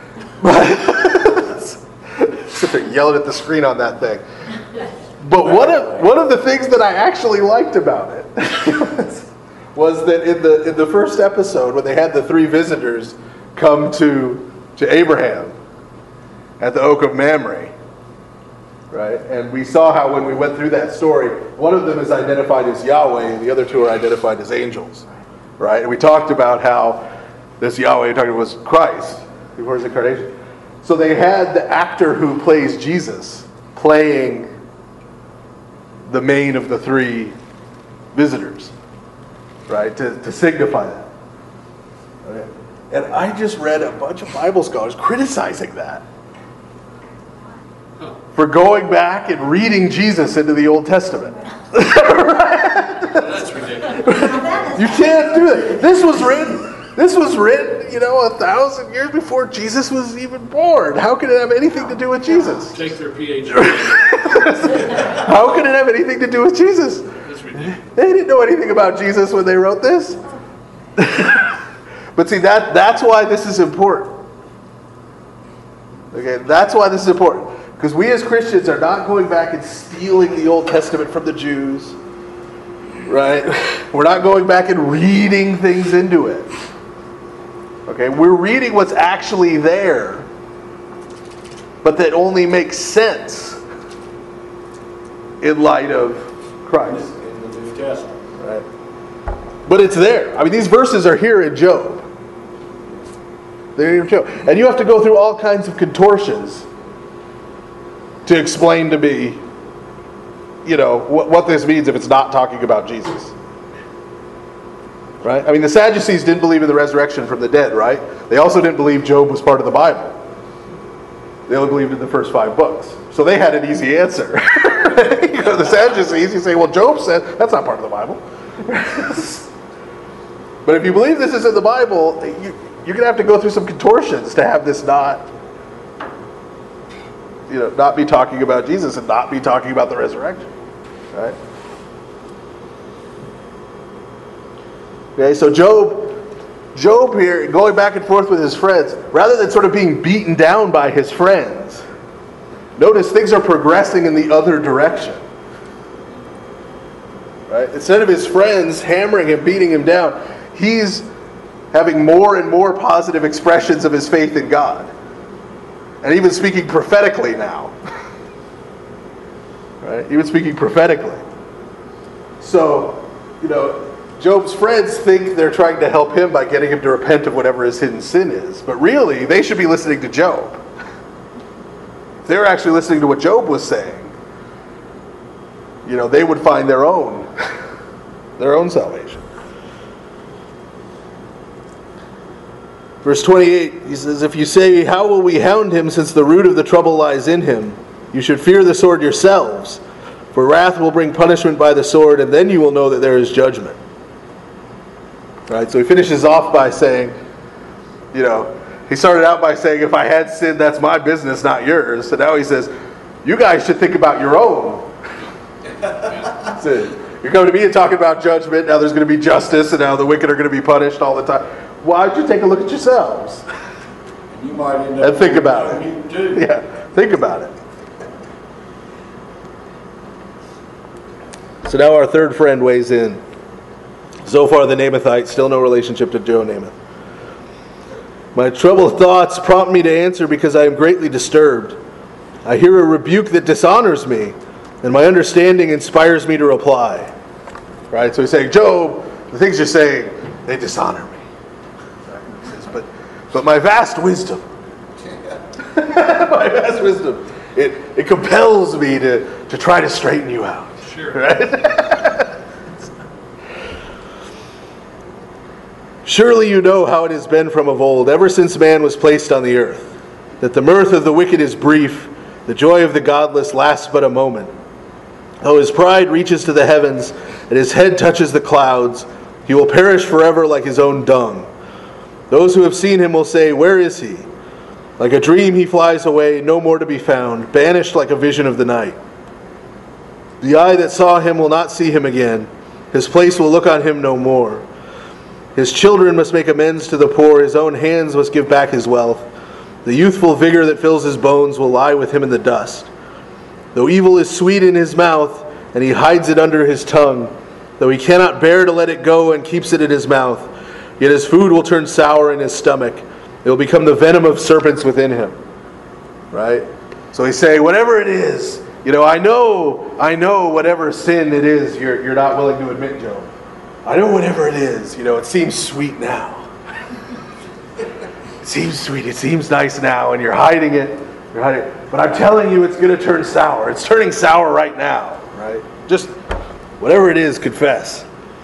But sit there yelling at the screen on that thing. But one of the things that I actually liked about it was that in the first episode, when they had the three visitors come to Abraham at the Oak of Mamre, right? And we saw how when we went through that story, one of them is identified as Yahweh and the other two are identified as angels, right? And we talked about how this Yahweh you're talking about was Christ before his incarnation. So they had the actor who plays Jesus playing the main of the three visitors, right? To signify that. Okay? And I just read a bunch of Bible scholars criticizing that. For going back and reading Jesus into the Old Testament. That's ridiculous. You can't do that. This was written, 1,000 years before Jesus was even born. How can it have anything to do with Jesus? Take their PhD. How can it have anything to do with Jesus? That's ridiculous. They didn't know anything about Jesus when they wrote this. But see, that's why this is important. Okay, that's why this is important. Because we as Christians are not going back and stealing the Old Testament from the Jews. Right? We're not going back and reading things into it. Okay, we're reading what's actually there, but that only makes sense in light of Christ. In the New Testament. Right? But it's there. I mean, these verses are here in Job. They're here in Job. And you have to go through all kinds of contortions to explain to me, what this means if it's not talking about Jesus. Right? I mean, the Sadducees didn't believe in the resurrection from the dead, right? They also didn't believe Job was part of the Bible. They only believed in the first 5 books. So they had an easy answer. The Sadducees, you say, well, Job said, that's not part of the Bible. But if you believe this is in the Bible, you're going to have to go through some contortions to have this not be talking about Jesus and not be talking about the resurrection. Right? Okay, so Job here, going back and forth with his friends, rather than sort of being beaten down by his friends, notice things are progressing in the other direction. Right? Instead of his friends hammering him, beating him down, he's having more and more positive expressions of his faith in God. And even speaking prophetically now. Right? Even speaking prophetically. So, Job's friends think they're trying to help him by getting him to repent of whatever his hidden sin is. But really, they should be listening to Job. If they were actually listening to what Job was saying, they would find their own salvation. Verse 28, he says, if you say, how will we hound him since the root of the trouble lies in him? You should fear the sword yourselves, for wrath will bring punishment by the sword, and then you will know that there is judgment. Right, so he finishes off by saying, he started out by saying, if I had sinned, that's my business, not yours. So now he says, you guys should think about your own. So you're coming to me and talking about judgment, now there's going to be justice, and now the wicked are going to be punished all the time. Why don't you take a look at yourselves? You might end up And think about it. you too. Yeah, think about it. So now our third friend weighs in. Zophar the Naamathite, still no relationship to Joe Namath. My troubled thoughts prompt me to answer because I am greatly disturbed. I hear a rebuke that dishonors me, and my understanding inspires me to reply. Right? So he's saying, Job, the things you're saying, they dishonor me. Right? He says, but my vast wisdom, it compels me to try to straighten you out. Sure. Right? Surely you know how it has been from of old, ever since man was placed on the earth, that the mirth of the wicked is brief, the joy of the godless lasts but a moment. Though his pride reaches to the heavens, and his head touches the clouds, he will perish forever like his own dung. Those who have seen him will say, where is he? Like a dream he flies away, no more to be found, banished like a vision of the night. The eye that saw him will not see him again. His place will look on him no more. His children must make amends to the poor. His own hands must give back his wealth. The youthful vigor that fills his bones will lie with him in the dust. Though evil is sweet in his mouth, and he hides it under his tongue, though he cannot bear to let it go and keeps it in his mouth, yet his food will turn sour in his stomach. It will become the venom of serpents within him. Right? So he's saying, whatever it is, I know whatever sin it is you're not willing to admit, Job. I know whatever it is, it seems sweet now. It seems sweet, it seems nice now, and you're hiding it. But I'm telling you, it's going to turn sour. It's turning sour right now, right? Just whatever it is, confess.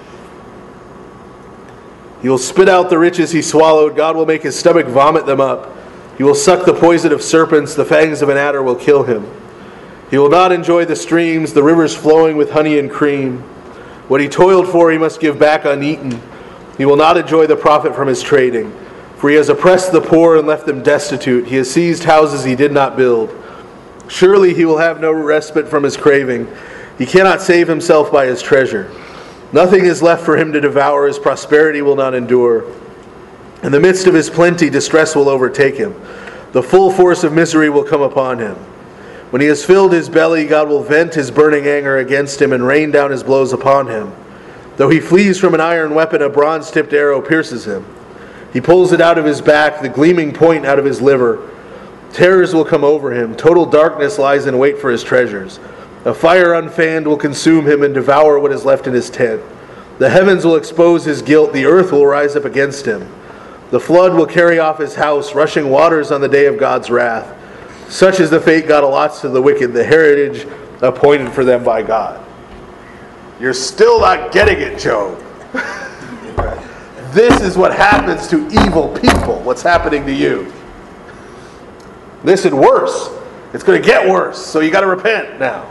He will spit out the riches he swallowed. God will make his stomach vomit them up. He will suck the poison of serpents. The fangs of an adder will kill him. He will not enjoy the streams, the rivers flowing with honey and cream. What he toiled for he must give back uneaten. He will not enjoy the profit from his trading. For he has oppressed the poor and left them destitute. He has seized houses he did not build. Surely he will have no respite from his craving. He cannot save himself by his treasure. Nothing is left for him to devour. His prosperity will not endure. In the midst of his plenty, distress will overtake him. The full force of misery will come upon him. When he has filled his belly, God will vent his burning anger against him and rain down his blows upon him. Though he flees from an iron weapon, a bronze-tipped arrow pierces him. He pulls it out of his back, the gleaming point out of his liver. Terrors will come over him. Total darkness lies in wait for his treasures. A fire unfanned will consume him and devour what is left in his tent. The heavens will expose his guilt. The earth will rise up against him. The flood will carry off his house, rushing waters on the day of God's wrath. Such is the fate God allots to the wicked, the heritage appointed for them by God. You're still not getting it, Job. This is what happens to evil people. What's happening to you? Listen, worse. It's going to get worse, so you got to repent now.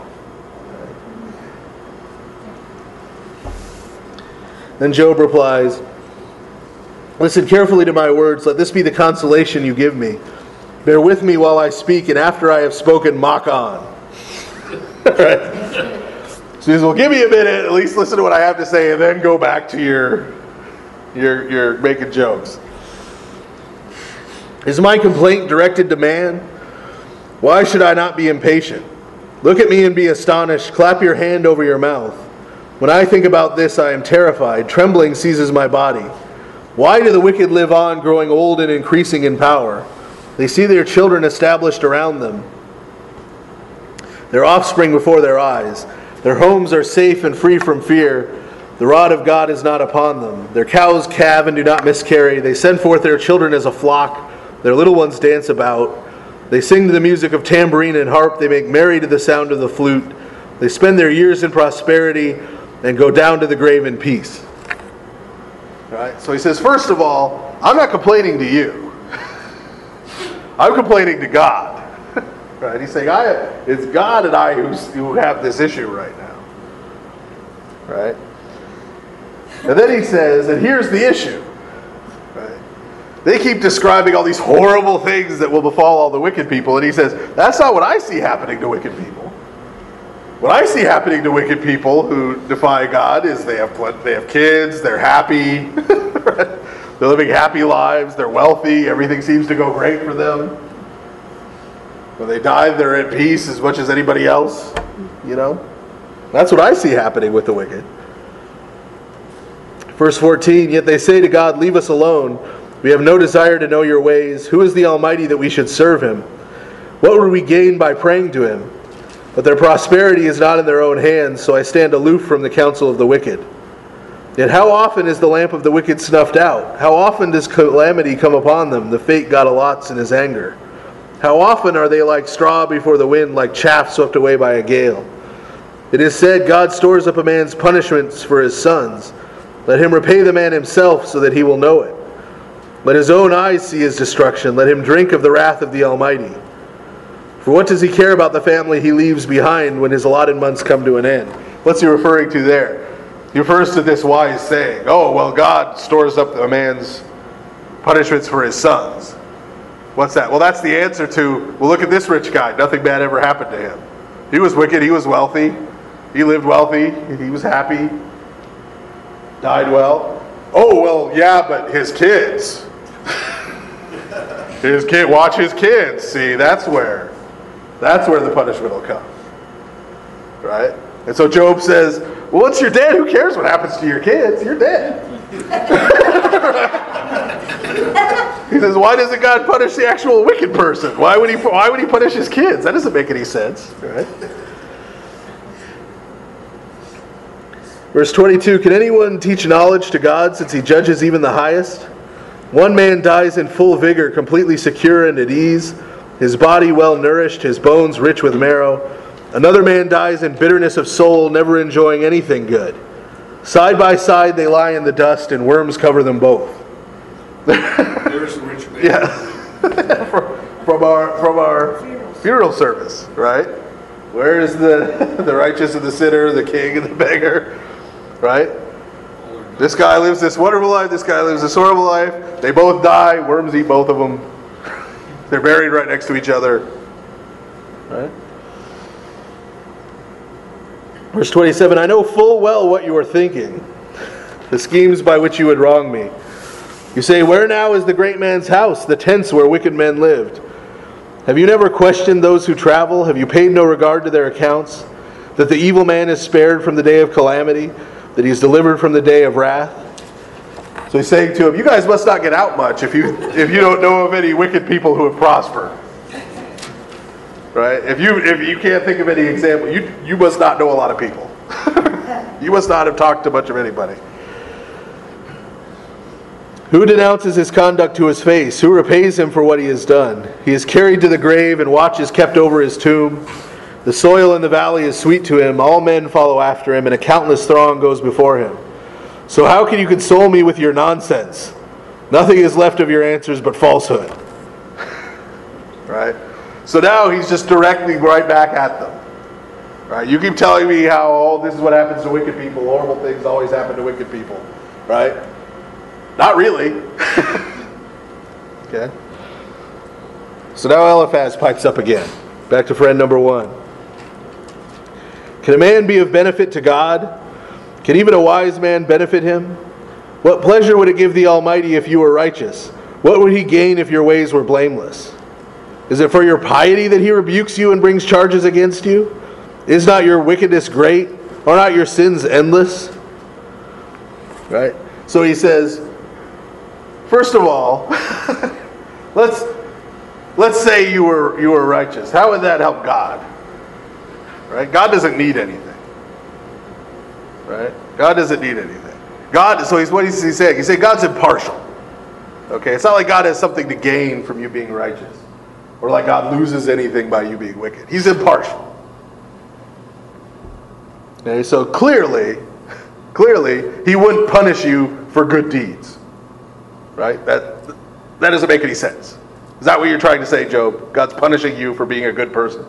Then Job replies, listen carefully to my words. Let this be the consolation you give me. Bear with me while I speak, and after I have spoken, mock on. Right? So he says, well, give me a minute, at least listen to what I have to say, and then go back to your making jokes. Is my complaint directed to man? Why should I not be impatient? Look at me and be astonished. Clap your hand over your mouth. When I think about this, I am terrified. Trembling seizes my body. Why do the wicked live on, growing old and increasing in power? They see their children established around them, their offspring before their eyes. Their homes are safe and free from fear. The rod of God is not upon them. Their cows calve and do not miscarry. They send forth their children as a flock. Their little ones dance about. They sing to the music of tambourine and harp. They make merry to the sound of the flute. They spend their years in prosperity and go down to the grave in peace. All right? So he says, first of all, I'm not complaining to you. I'm complaining to God. Right? He's saying, it's God and I who have this issue right now. Right? And then he says, and here's the issue. Right? They keep describing all these horrible things that will befall all the wicked people. And he says, that's not what I see happening to wicked people. What I see happening to wicked people who defy God is they have kids, they're happy, right? They're living happy lives, they're wealthy, everything seems to go great for them. When they die, they're at peace as much as anybody else, you know? That's what I see happening with the wicked. Verse 14, yet they say to God, leave us alone. We have no desire to know your ways. Who is the Almighty that we should serve him? What would we gain by praying to him? But their prosperity is not in their own hands, so I stand aloof from the counsel of the wicked. Yet how often is the lamp of the wicked snuffed out? How often does calamity come upon them, the fate God allots in his anger? How often are they like straw before the wind, like chaff swept away by a gale? It is said, God stores up a man's punishments for his sons. Let him repay the man himself so that he will know it. Let his own eyes see his destruction. Let him drink of the wrath of the Almighty. For what does he care about the family he leaves behind when his allotted months come to an end? What's he referring to there? He refers to this wise saying, oh, well, God stores up a man's punishments for his sons. What's that? Well, that's the answer to, well, look at this rich guy. Nothing bad ever happened to him. He was wicked. He was wealthy. He lived wealthy. He was happy. Died well. Oh, well, yeah, but his kids. Watch his kids. See, that's where the punishment will come. Right? And so Job says, well, once you're dead, who cares what happens to your kids? You're dead. He says, why doesn't God punish the actual wicked person? Why would he punish his kids? That doesn't make any sense. Right? Verse 22, can anyone teach knowledge to God since he judges even the highest? One man dies in full vigor, completely secure and at ease, his body well nourished, his bones rich with marrow. Another man dies in bitterness of soul, never enjoying anything good. Side by side they lie in the dust, and worms cover them both. There's the rich man. Yeah. from our funeral service, right? Where is the righteous and the sinner, the king and the beggar, right? This guy lives this wonderful life, this guy lives this horrible life. They both die, worms eat both of them. They're buried right next to each other. Right? Verse 27, I know full well what you are thinking, the schemes by which you would wrong me. You say, where now is the great man's house, the tents where wicked men lived? Have you never questioned those who travel? Have you paid no regard to their accounts? That the evil man is spared from the day of calamity, that he is delivered from the day of wrath? So he's saying to him, you guys must not get out much if you don't know of any wicked people who have prospered. Right? If you can't think of any example, you must not know a lot of people. You must not have talked to much of anybody. Who denounces his conduct to his face? Who repays him for what he has done? He is carried to the grave, and watch is kept over his tomb. The soil in the valley is sweet to him. All men follow after him, and a countless throng goes before him. So how can you console me with your nonsense? Nothing is left of your answers but falsehood. Right? So now he's just directly right back at them. Right? You keep telling me how, oh, this is what happens to wicked people. Horrible things always happen to wicked people. Right? Not really. Okay. So now Eliphaz pipes up again. Back to friend number 1. Can a man be of benefit to God? Can even a wise man benefit him? What pleasure would it give the Almighty if you were righteous? What would he gain if your ways were blameless? Is it for your piety that he rebukes you and brings charges against you? Is not your wickedness great? Are not your sins endless? Right? So he says, first of all, let's say you were righteous. How would that help God? Right? God doesn't need anything. Right? God doesn't need anything. What is he saying? He's saying God's impartial. Okay? It's not like God has something to gain from you being righteous. Or like God loses anything by you being wicked. He's impartial. Okay? So clearly, he wouldn't punish you for good deeds. Right? That doesn't make any sense. Is that what you're trying to say, Job? God's punishing you for being a good person.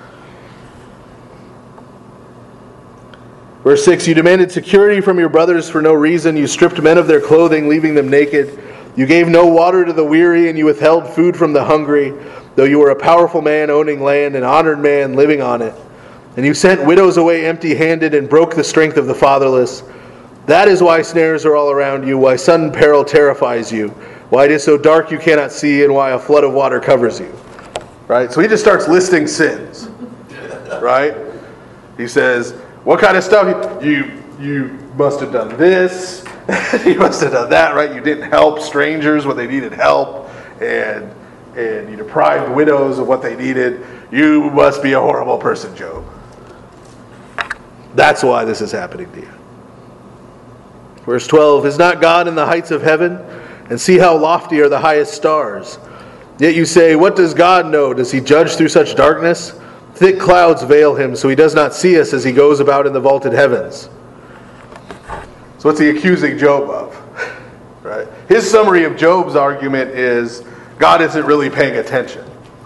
Verse 6, you demanded security from your brothers for no reason. You stripped men of their clothing, leaving them naked. You gave no water to the weary, and you withheld food from the hungry, though you were a powerful man owning land, an honored man living on it. And you sent widows away empty-handed and broke the strength of the fatherless. That is why snares are all around you, why sudden peril terrifies you, why it is so dark you cannot see, and why a flood of water covers you. Right? So he just starts listing sins. Right? He says, what kind of stuff? You must have done this. You must have done that, right? You didn't help strangers when they needed help. And you deprived widows of what they needed. You must be a horrible person, Job. That's why this is happening to you. Verse 12, is not God in the heights of heaven? And see how lofty are the highest stars. Yet you say, what does God know? Does he judge through such darkness? Thick clouds veil him, so he does not see us as he goes about in the vaulted heavens. So what's he accusing Job of? Right? His summary of Job's argument is God isn't really paying attention.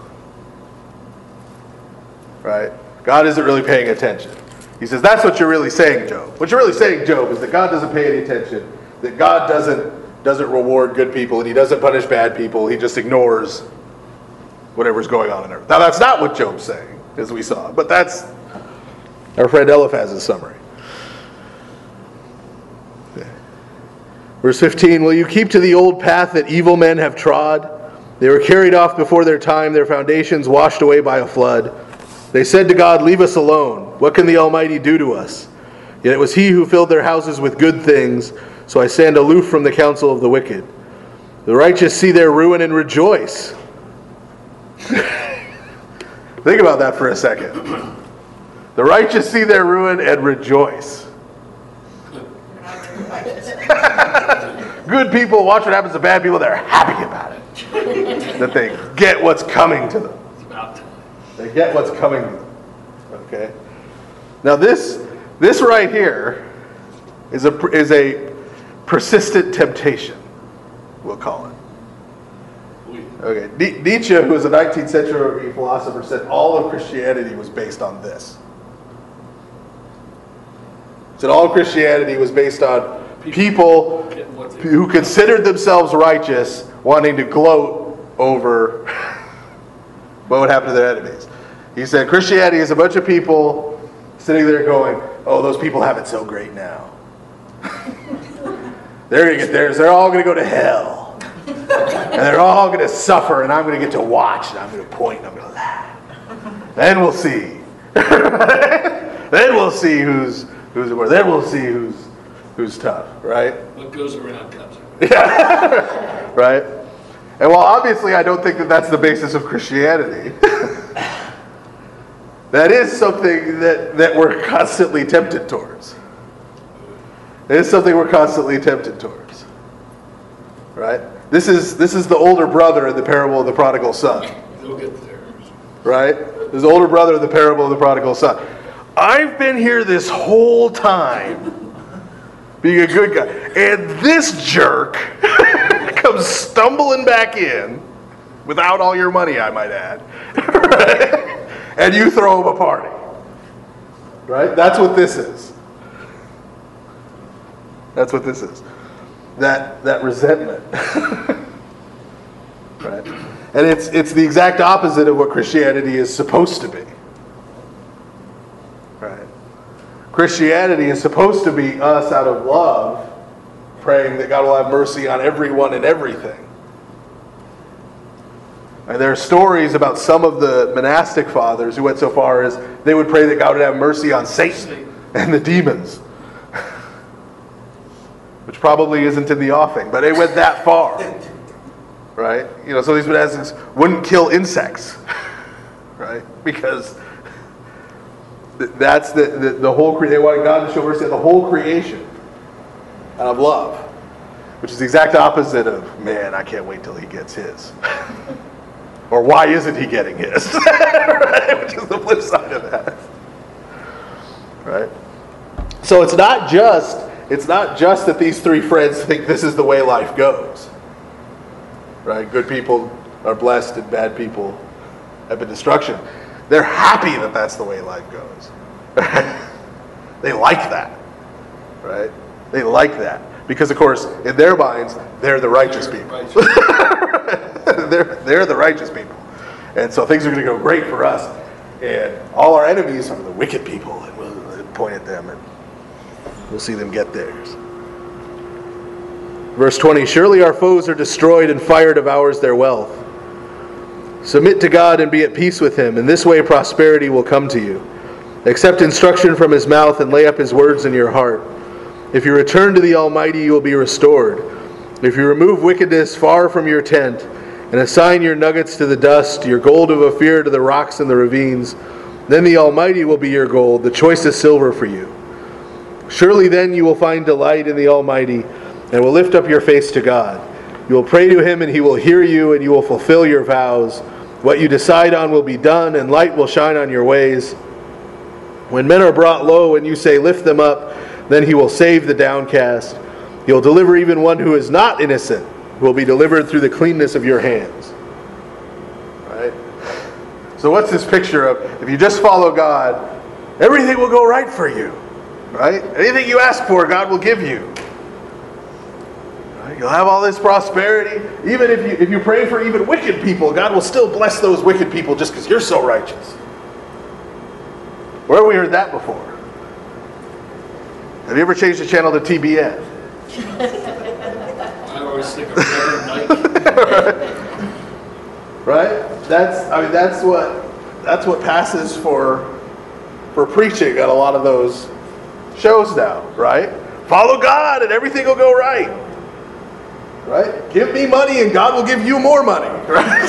Right? God isn't really paying attention. He says, that's what you're really saying, Job. What you're really saying, Job, is that God doesn't pay any attention. That God doesn't reward good people, and he doesn't punish bad people. He just ignores whatever's going on earth. Now, that's not what Job's saying, as we saw. But that's our friend Eliphaz's summary. Verse 15, will you keep to the old path that evil men have trod? They were carried off before their time, their foundations washed away by a flood. They said to God, leave us alone. What can the Almighty do to us? Yet it was he who filled their houses with good things, so I stand aloof from the counsel of the wicked. The righteous see their ruin and rejoice. Think about that for a second. The righteous see their ruin and rejoice. Good people watch what happens to bad people. They're happy about it. That they get what's coming to them. They get what's coming to them. Okay. Now this right here is a persistent temptation, we'll call it. Okay. Nietzsche, who was a 19th century philosopher, said all of Christianity was based on this. He said all of Christianity was based on people who considered themselves righteous wanting to gloat over what would happen to their enemies. He said Christianity is a bunch of people sitting there going, oh, those people have it so great now. They're going to get theirs. They're all going to go to hell. And they're all going to suffer, and I'm going to get to watch, and I'm going to point, and I'm going to laugh. Then we'll see. Then we'll see who's worse. Then we'll see who's tough, right? What goes around comes around. Yeah. Right? And while obviously I don't think that that's the basis of Christianity, that is something that we're constantly tempted towards. It is something we're constantly tempted towards. right? This is the older brother in the parable of the prodigal son, They'll get there. right? This is the older brother in the parable of the prodigal son. I've been here this whole time being a good guy, and this jerk comes stumbling back in without all your money, I might add, right? And you throw him a party, right? That's what this is. That's what this is. That resentment. Right? And it's the exact opposite of what Christianity is supposed to be. Right? Christianity is supposed to be us out of love, praying that God will have mercy on everyone and everything. And there are stories about some of the monastic fathers who went so far as they would pray that God would have mercy on Satan and the demons. Which probably isn't in the offing, but they went that far. Right? You know, so these monastics wouldn't kill insects. Right? Because that's the whole, they wanted God to show mercy on the whole creation out of love. Which is the exact opposite of, man, I can't wait till he gets his. Or why isn't he getting his? Right? Which is the flip side of that. Right? So it's not just that these three friends think this is the way life goes. Right? Good people are blessed and bad people have been destruction. They're happy that that's the way life goes. They like that. Right? They like that. Because, of course, in their minds, they're the righteous people. They're the righteous people. And so things are going to go great for us. And all our enemies are the wicked people. And we'll point at them and we'll see them get theirs. Verse 20, surely our foes are destroyed and fire devours their wealth. Submit to God and be at peace with him. In this way prosperity will come to you. Accept instruction from his mouth and lay up his words in your heart. If you return to the Almighty, you will be restored. If you remove wickedness far from your tent and assign your nuggets to the dust, your gold of Ophir to the rocks and the ravines, then the Almighty will be your gold, the choicest silver for you. Surely then you will find delight in the Almighty and will lift up your face to God. You will pray to him and he will hear you and you will fulfill your vows. What you decide on will be done and light will shine on your ways. When men are brought low and you say, lift them up, then he will save the downcast. He will deliver even one who is not innocent, who will be delivered through the cleanness of your hands. Right? So what's this picture of, if you just follow God, everything will go right for you. Right? Anything you ask for, God will give you. Right? You'll have all this prosperity. Even if you pray for even wicked people, God will still bless those wicked people just because you're so righteous. Where have we heard that before? Have you ever changed the channel to TBN? I always think of Reverend Nike. Right? That's what passes for preaching at a lot of those shows now, right? Follow God and everything will go right. Right? Give me money and God will give you more money. Right?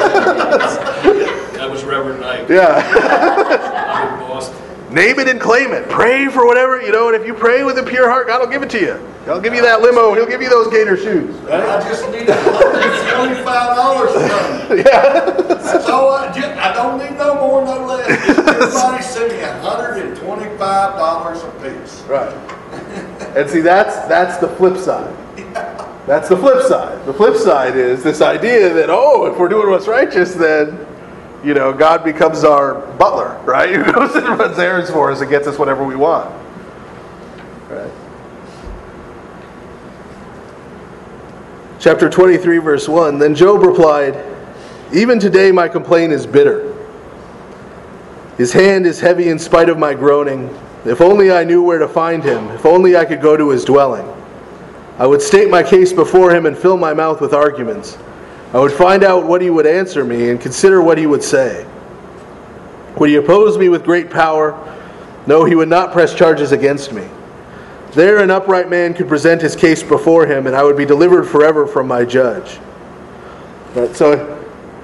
That was Reverend Nike. Yeah. I'm in Boston. Name it and claim it. Pray for whatever, and if you pray with a pure heart, God will give it to you. He'll give you that limo. He'll give you those gator shoes. Right? I just need $125 from you. Yeah. That's all I don't need no more, no less. Just everybody send me $125 a piece. Right. And see, that's the flip side. That's the flip side. The flip side is this idea that, if we're doing what's righteous, then, God becomes our butler, right? Who goes and runs errands for us and gets us whatever we want. Right? Chapter 23, verse 1, Then Job replied, Even today my complaint is bitter. His hand is heavy in spite of my groaning. If only I knew where to find him. If only I could go to his dwelling. I would state my case before him and fill my mouth with arguments. I would find out what he would answer me and consider what he would say. Would he oppose me with great power? No, he would not press charges against me. There an upright man could present his case before him, and I would be delivered forever from my judge. Right, so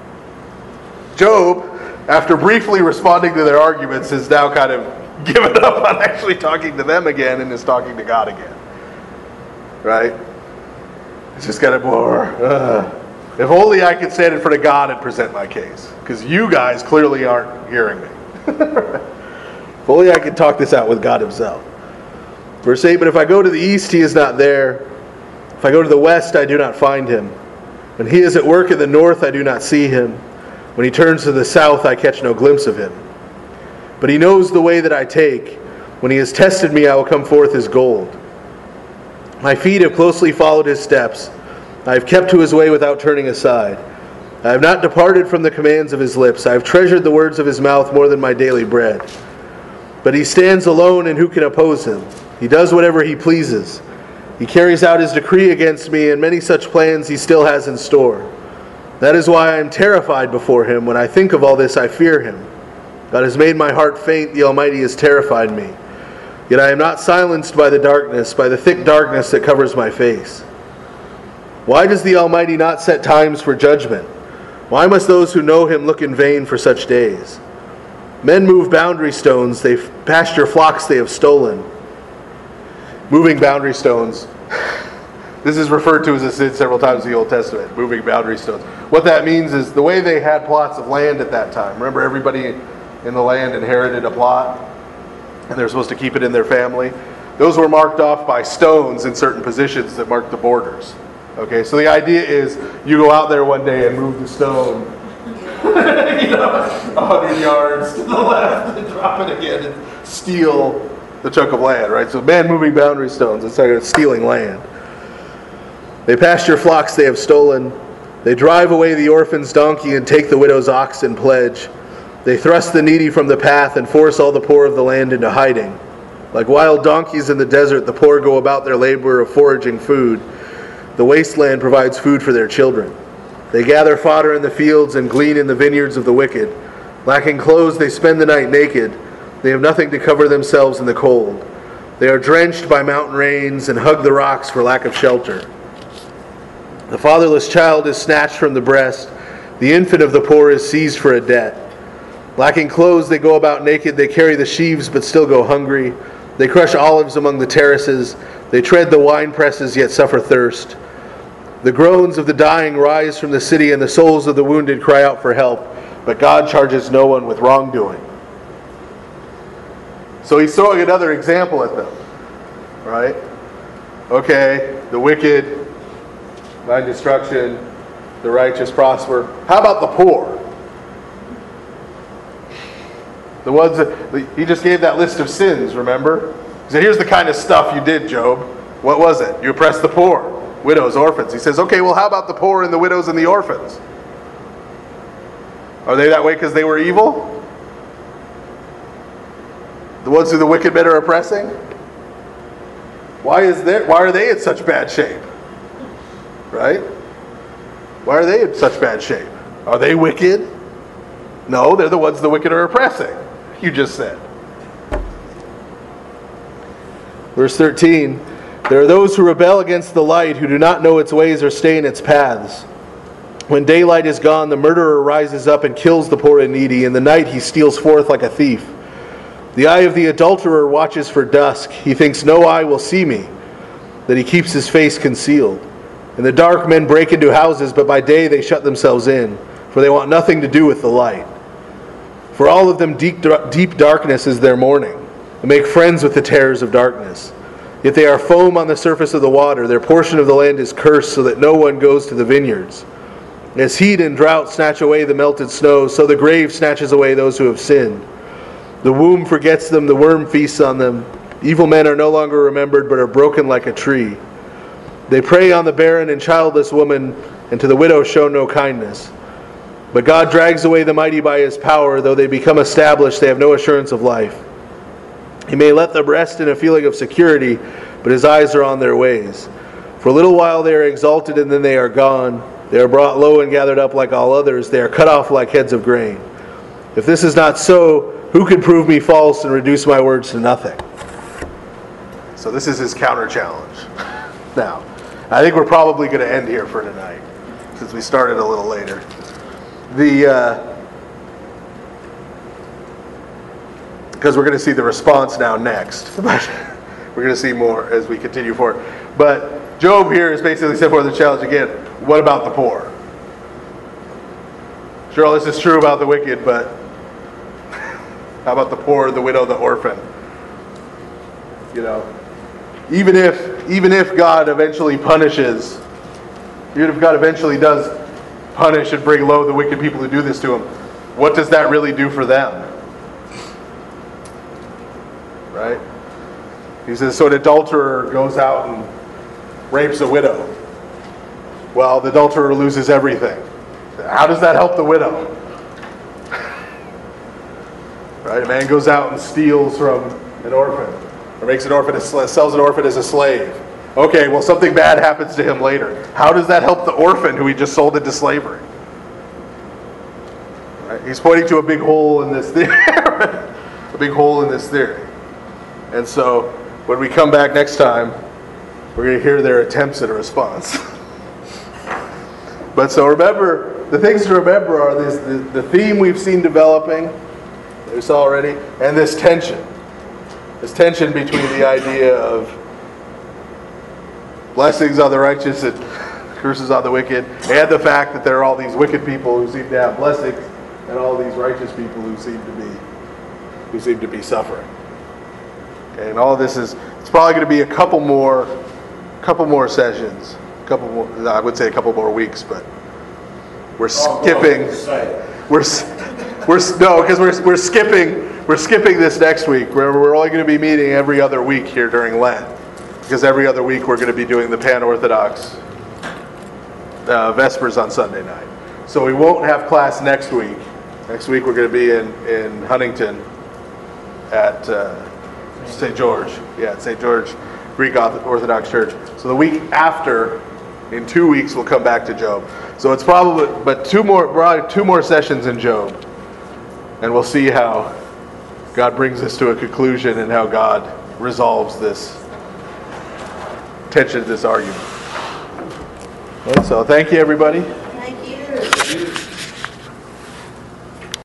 Job, after briefly responding to their arguments, has now kind of given up on actually talking to them again and is talking to God again. Right? It's just kind of more. If only I could stand in front of God and present my case, because you guys clearly aren't hearing me. If only I could talk this out with God himself. Verse 8, but if I go to the east, he is not there. If I go to the west, I do not find him. When he is at work in the north, I do not see him. When he turns to the south, I catch no glimpse of him. But he knows the way that I take. When he has tested me, I will come forth as gold. My feet have closely followed his steps. I have kept to his way without turning aside. I have not departed from the commands of his lips. I have treasured the words of his mouth more than my daily bread. But he stands alone, and who can oppose him? He does whatever he pleases. He carries out his decree against me, and many such plans he still has in store. That is why I am terrified before him. When I think of all this, I fear him. God has made my heart faint. The Almighty has terrified me. Yet I am not silenced by the darkness, by the thick darkness that covers my face. Why does the Almighty not set times for judgment? Why must those who know him look in vain for such days? Men move boundary stones. They pasture flocks they have stolen. Moving boundary stones. This is referred to as a sin several times in the Old Testament, moving boundary stones. What that means is the way they had plots of land at that time. Remember, everybody in the land inherited a plot, and they're supposed to keep it in their family. Those were marked off by stones in certain positions that marked the borders. Okay, so the idea is you go out there one day and move the stone 100 yards to the left and drop it again and steal the chunk of land, right? So man moving boundary stones, it's like stealing land. They pasture flocks they have stolen. They drive away the orphan's donkey and take the widow's ox in pledge. They thrust the needy from the path and force all the poor of the land into hiding. Like wild donkeys in the desert, the poor go about their labor of foraging food. The wasteland provides food for their children. They gather fodder in the fields and glean in the vineyards of the wicked. Lacking clothes, they spend the night naked. They have nothing to cover themselves in the cold. They are drenched by mountain rains and hug the rocks for lack of shelter. The fatherless child is snatched from the breast. The infant of the poor is seized for a debt. Lacking clothes, they go about naked. They carry the sheaves but still go hungry. They crush olives among the terraces. They tread the wine presses yet suffer thirst. The groans of the dying rise from the city, and the souls of the wounded cry out for help. But God charges no one with wrongdoing. So he's throwing another example at them. Right? Okay, the wicked find destruction, the righteous prosper. How about the poor? The ones that he just gave that list of sins, remember? He said, here's the kind of stuff you did, Job. What was it? You oppressed the poor, widows, orphans. He says, okay, well, how about the poor and the widows and the orphans? Are they that way because they were evil? The ones who the wicked men are oppressing? Why are they in such bad shape? Right? Why are they in such bad shape? Are they wicked? No, they're the ones the wicked are oppressing. You just said. Verse 13, there are those who rebel against the light, who do not know its ways or stay in its paths. When daylight is gone, the murderer rises up and kills the poor and needy. In the night he steals forth like a thief. The eye of the adulterer watches for dusk. He thinks no eye will see me, that he keeps his face concealed. In the dark men break into houses, but by day they shut themselves in, for they want nothing to do with the light. For all of them deep darkness is their mourning. They make friends with the terrors of darkness. Yet they are foam on the surface of the water. Their portion of the land is cursed, so that no one goes to the vineyards. As heat and drought snatch away the melted snow, so the grave snatches away those who have sinned. The womb forgets them, the worm feasts on them. Evil men are no longer remembered, but are broken like a tree. They prey on the barren and childless woman, and to the widow show no kindness. But God drags away the mighty by his power. Though they become established, they have no assurance of life. He may let them rest in a feeling of security, but his eyes are on their ways. For a little while they are exalted, and then they are gone. They are brought low and gathered up like all others. They are cut off like heads of grain. If this is not so, who can prove me false and reduce my words to nothing? So this is his counter challenge. Now, I think we're probably going to end here for tonight, since we started a little later. Because we're going to see the response now next. We're going to see more as we continue forward. But Job here is basically set forth the challenge again. What about the poor? Sure, all this is true about the wicked, but how about the poor, the widow, the orphan? You know, even if God eventually punishes, even if God eventually does punish and bring low the wicked people who do this to him, what does that really do for them? Right? He says, so an adulterer goes out and rapes a widow. Well, the adulterer loses everything. How does that help the widow? Right? A man goes out and steals from an orphan, or makes an orphan, sells an orphan as a slave. Okay, well, something bad happens to him later. How does that help the orphan who he just sold into slavery? Right? He's pointing to a big hole in this theory. A big hole in this theory. And so, when we come back next time, we're going to hear their attempts at a response. But so remember, the things to remember are the theme we've seen developing, that we saw already, and this tension. This tension between the idea of blessings on the righteous and curses on the wicked, and the fact that there are all these wicked people who seem to have blessings, and all these righteous people who seem to be suffering. Okay, and all of this it's probably going to be a couple more sessions, I would say a couple more weeks, but we're skipping. We're skipping this next week. We're only going to be meeting every other week here during Lent, because every other week we're going to be doing the Pan-Orthodox Vespers on Sunday night. So we won't have class next week. Next week we're going to be in Huntington at St. George. Yeah, St. George Greek Orthodox Church. So the week after, in 2 weeks, we'll come back to Job. So it's probably two more sessions in Job, and we'll see how God brings this to a conclusion and how God resolves this tension, this argument. Okay, so thank you, everybody. Thank you.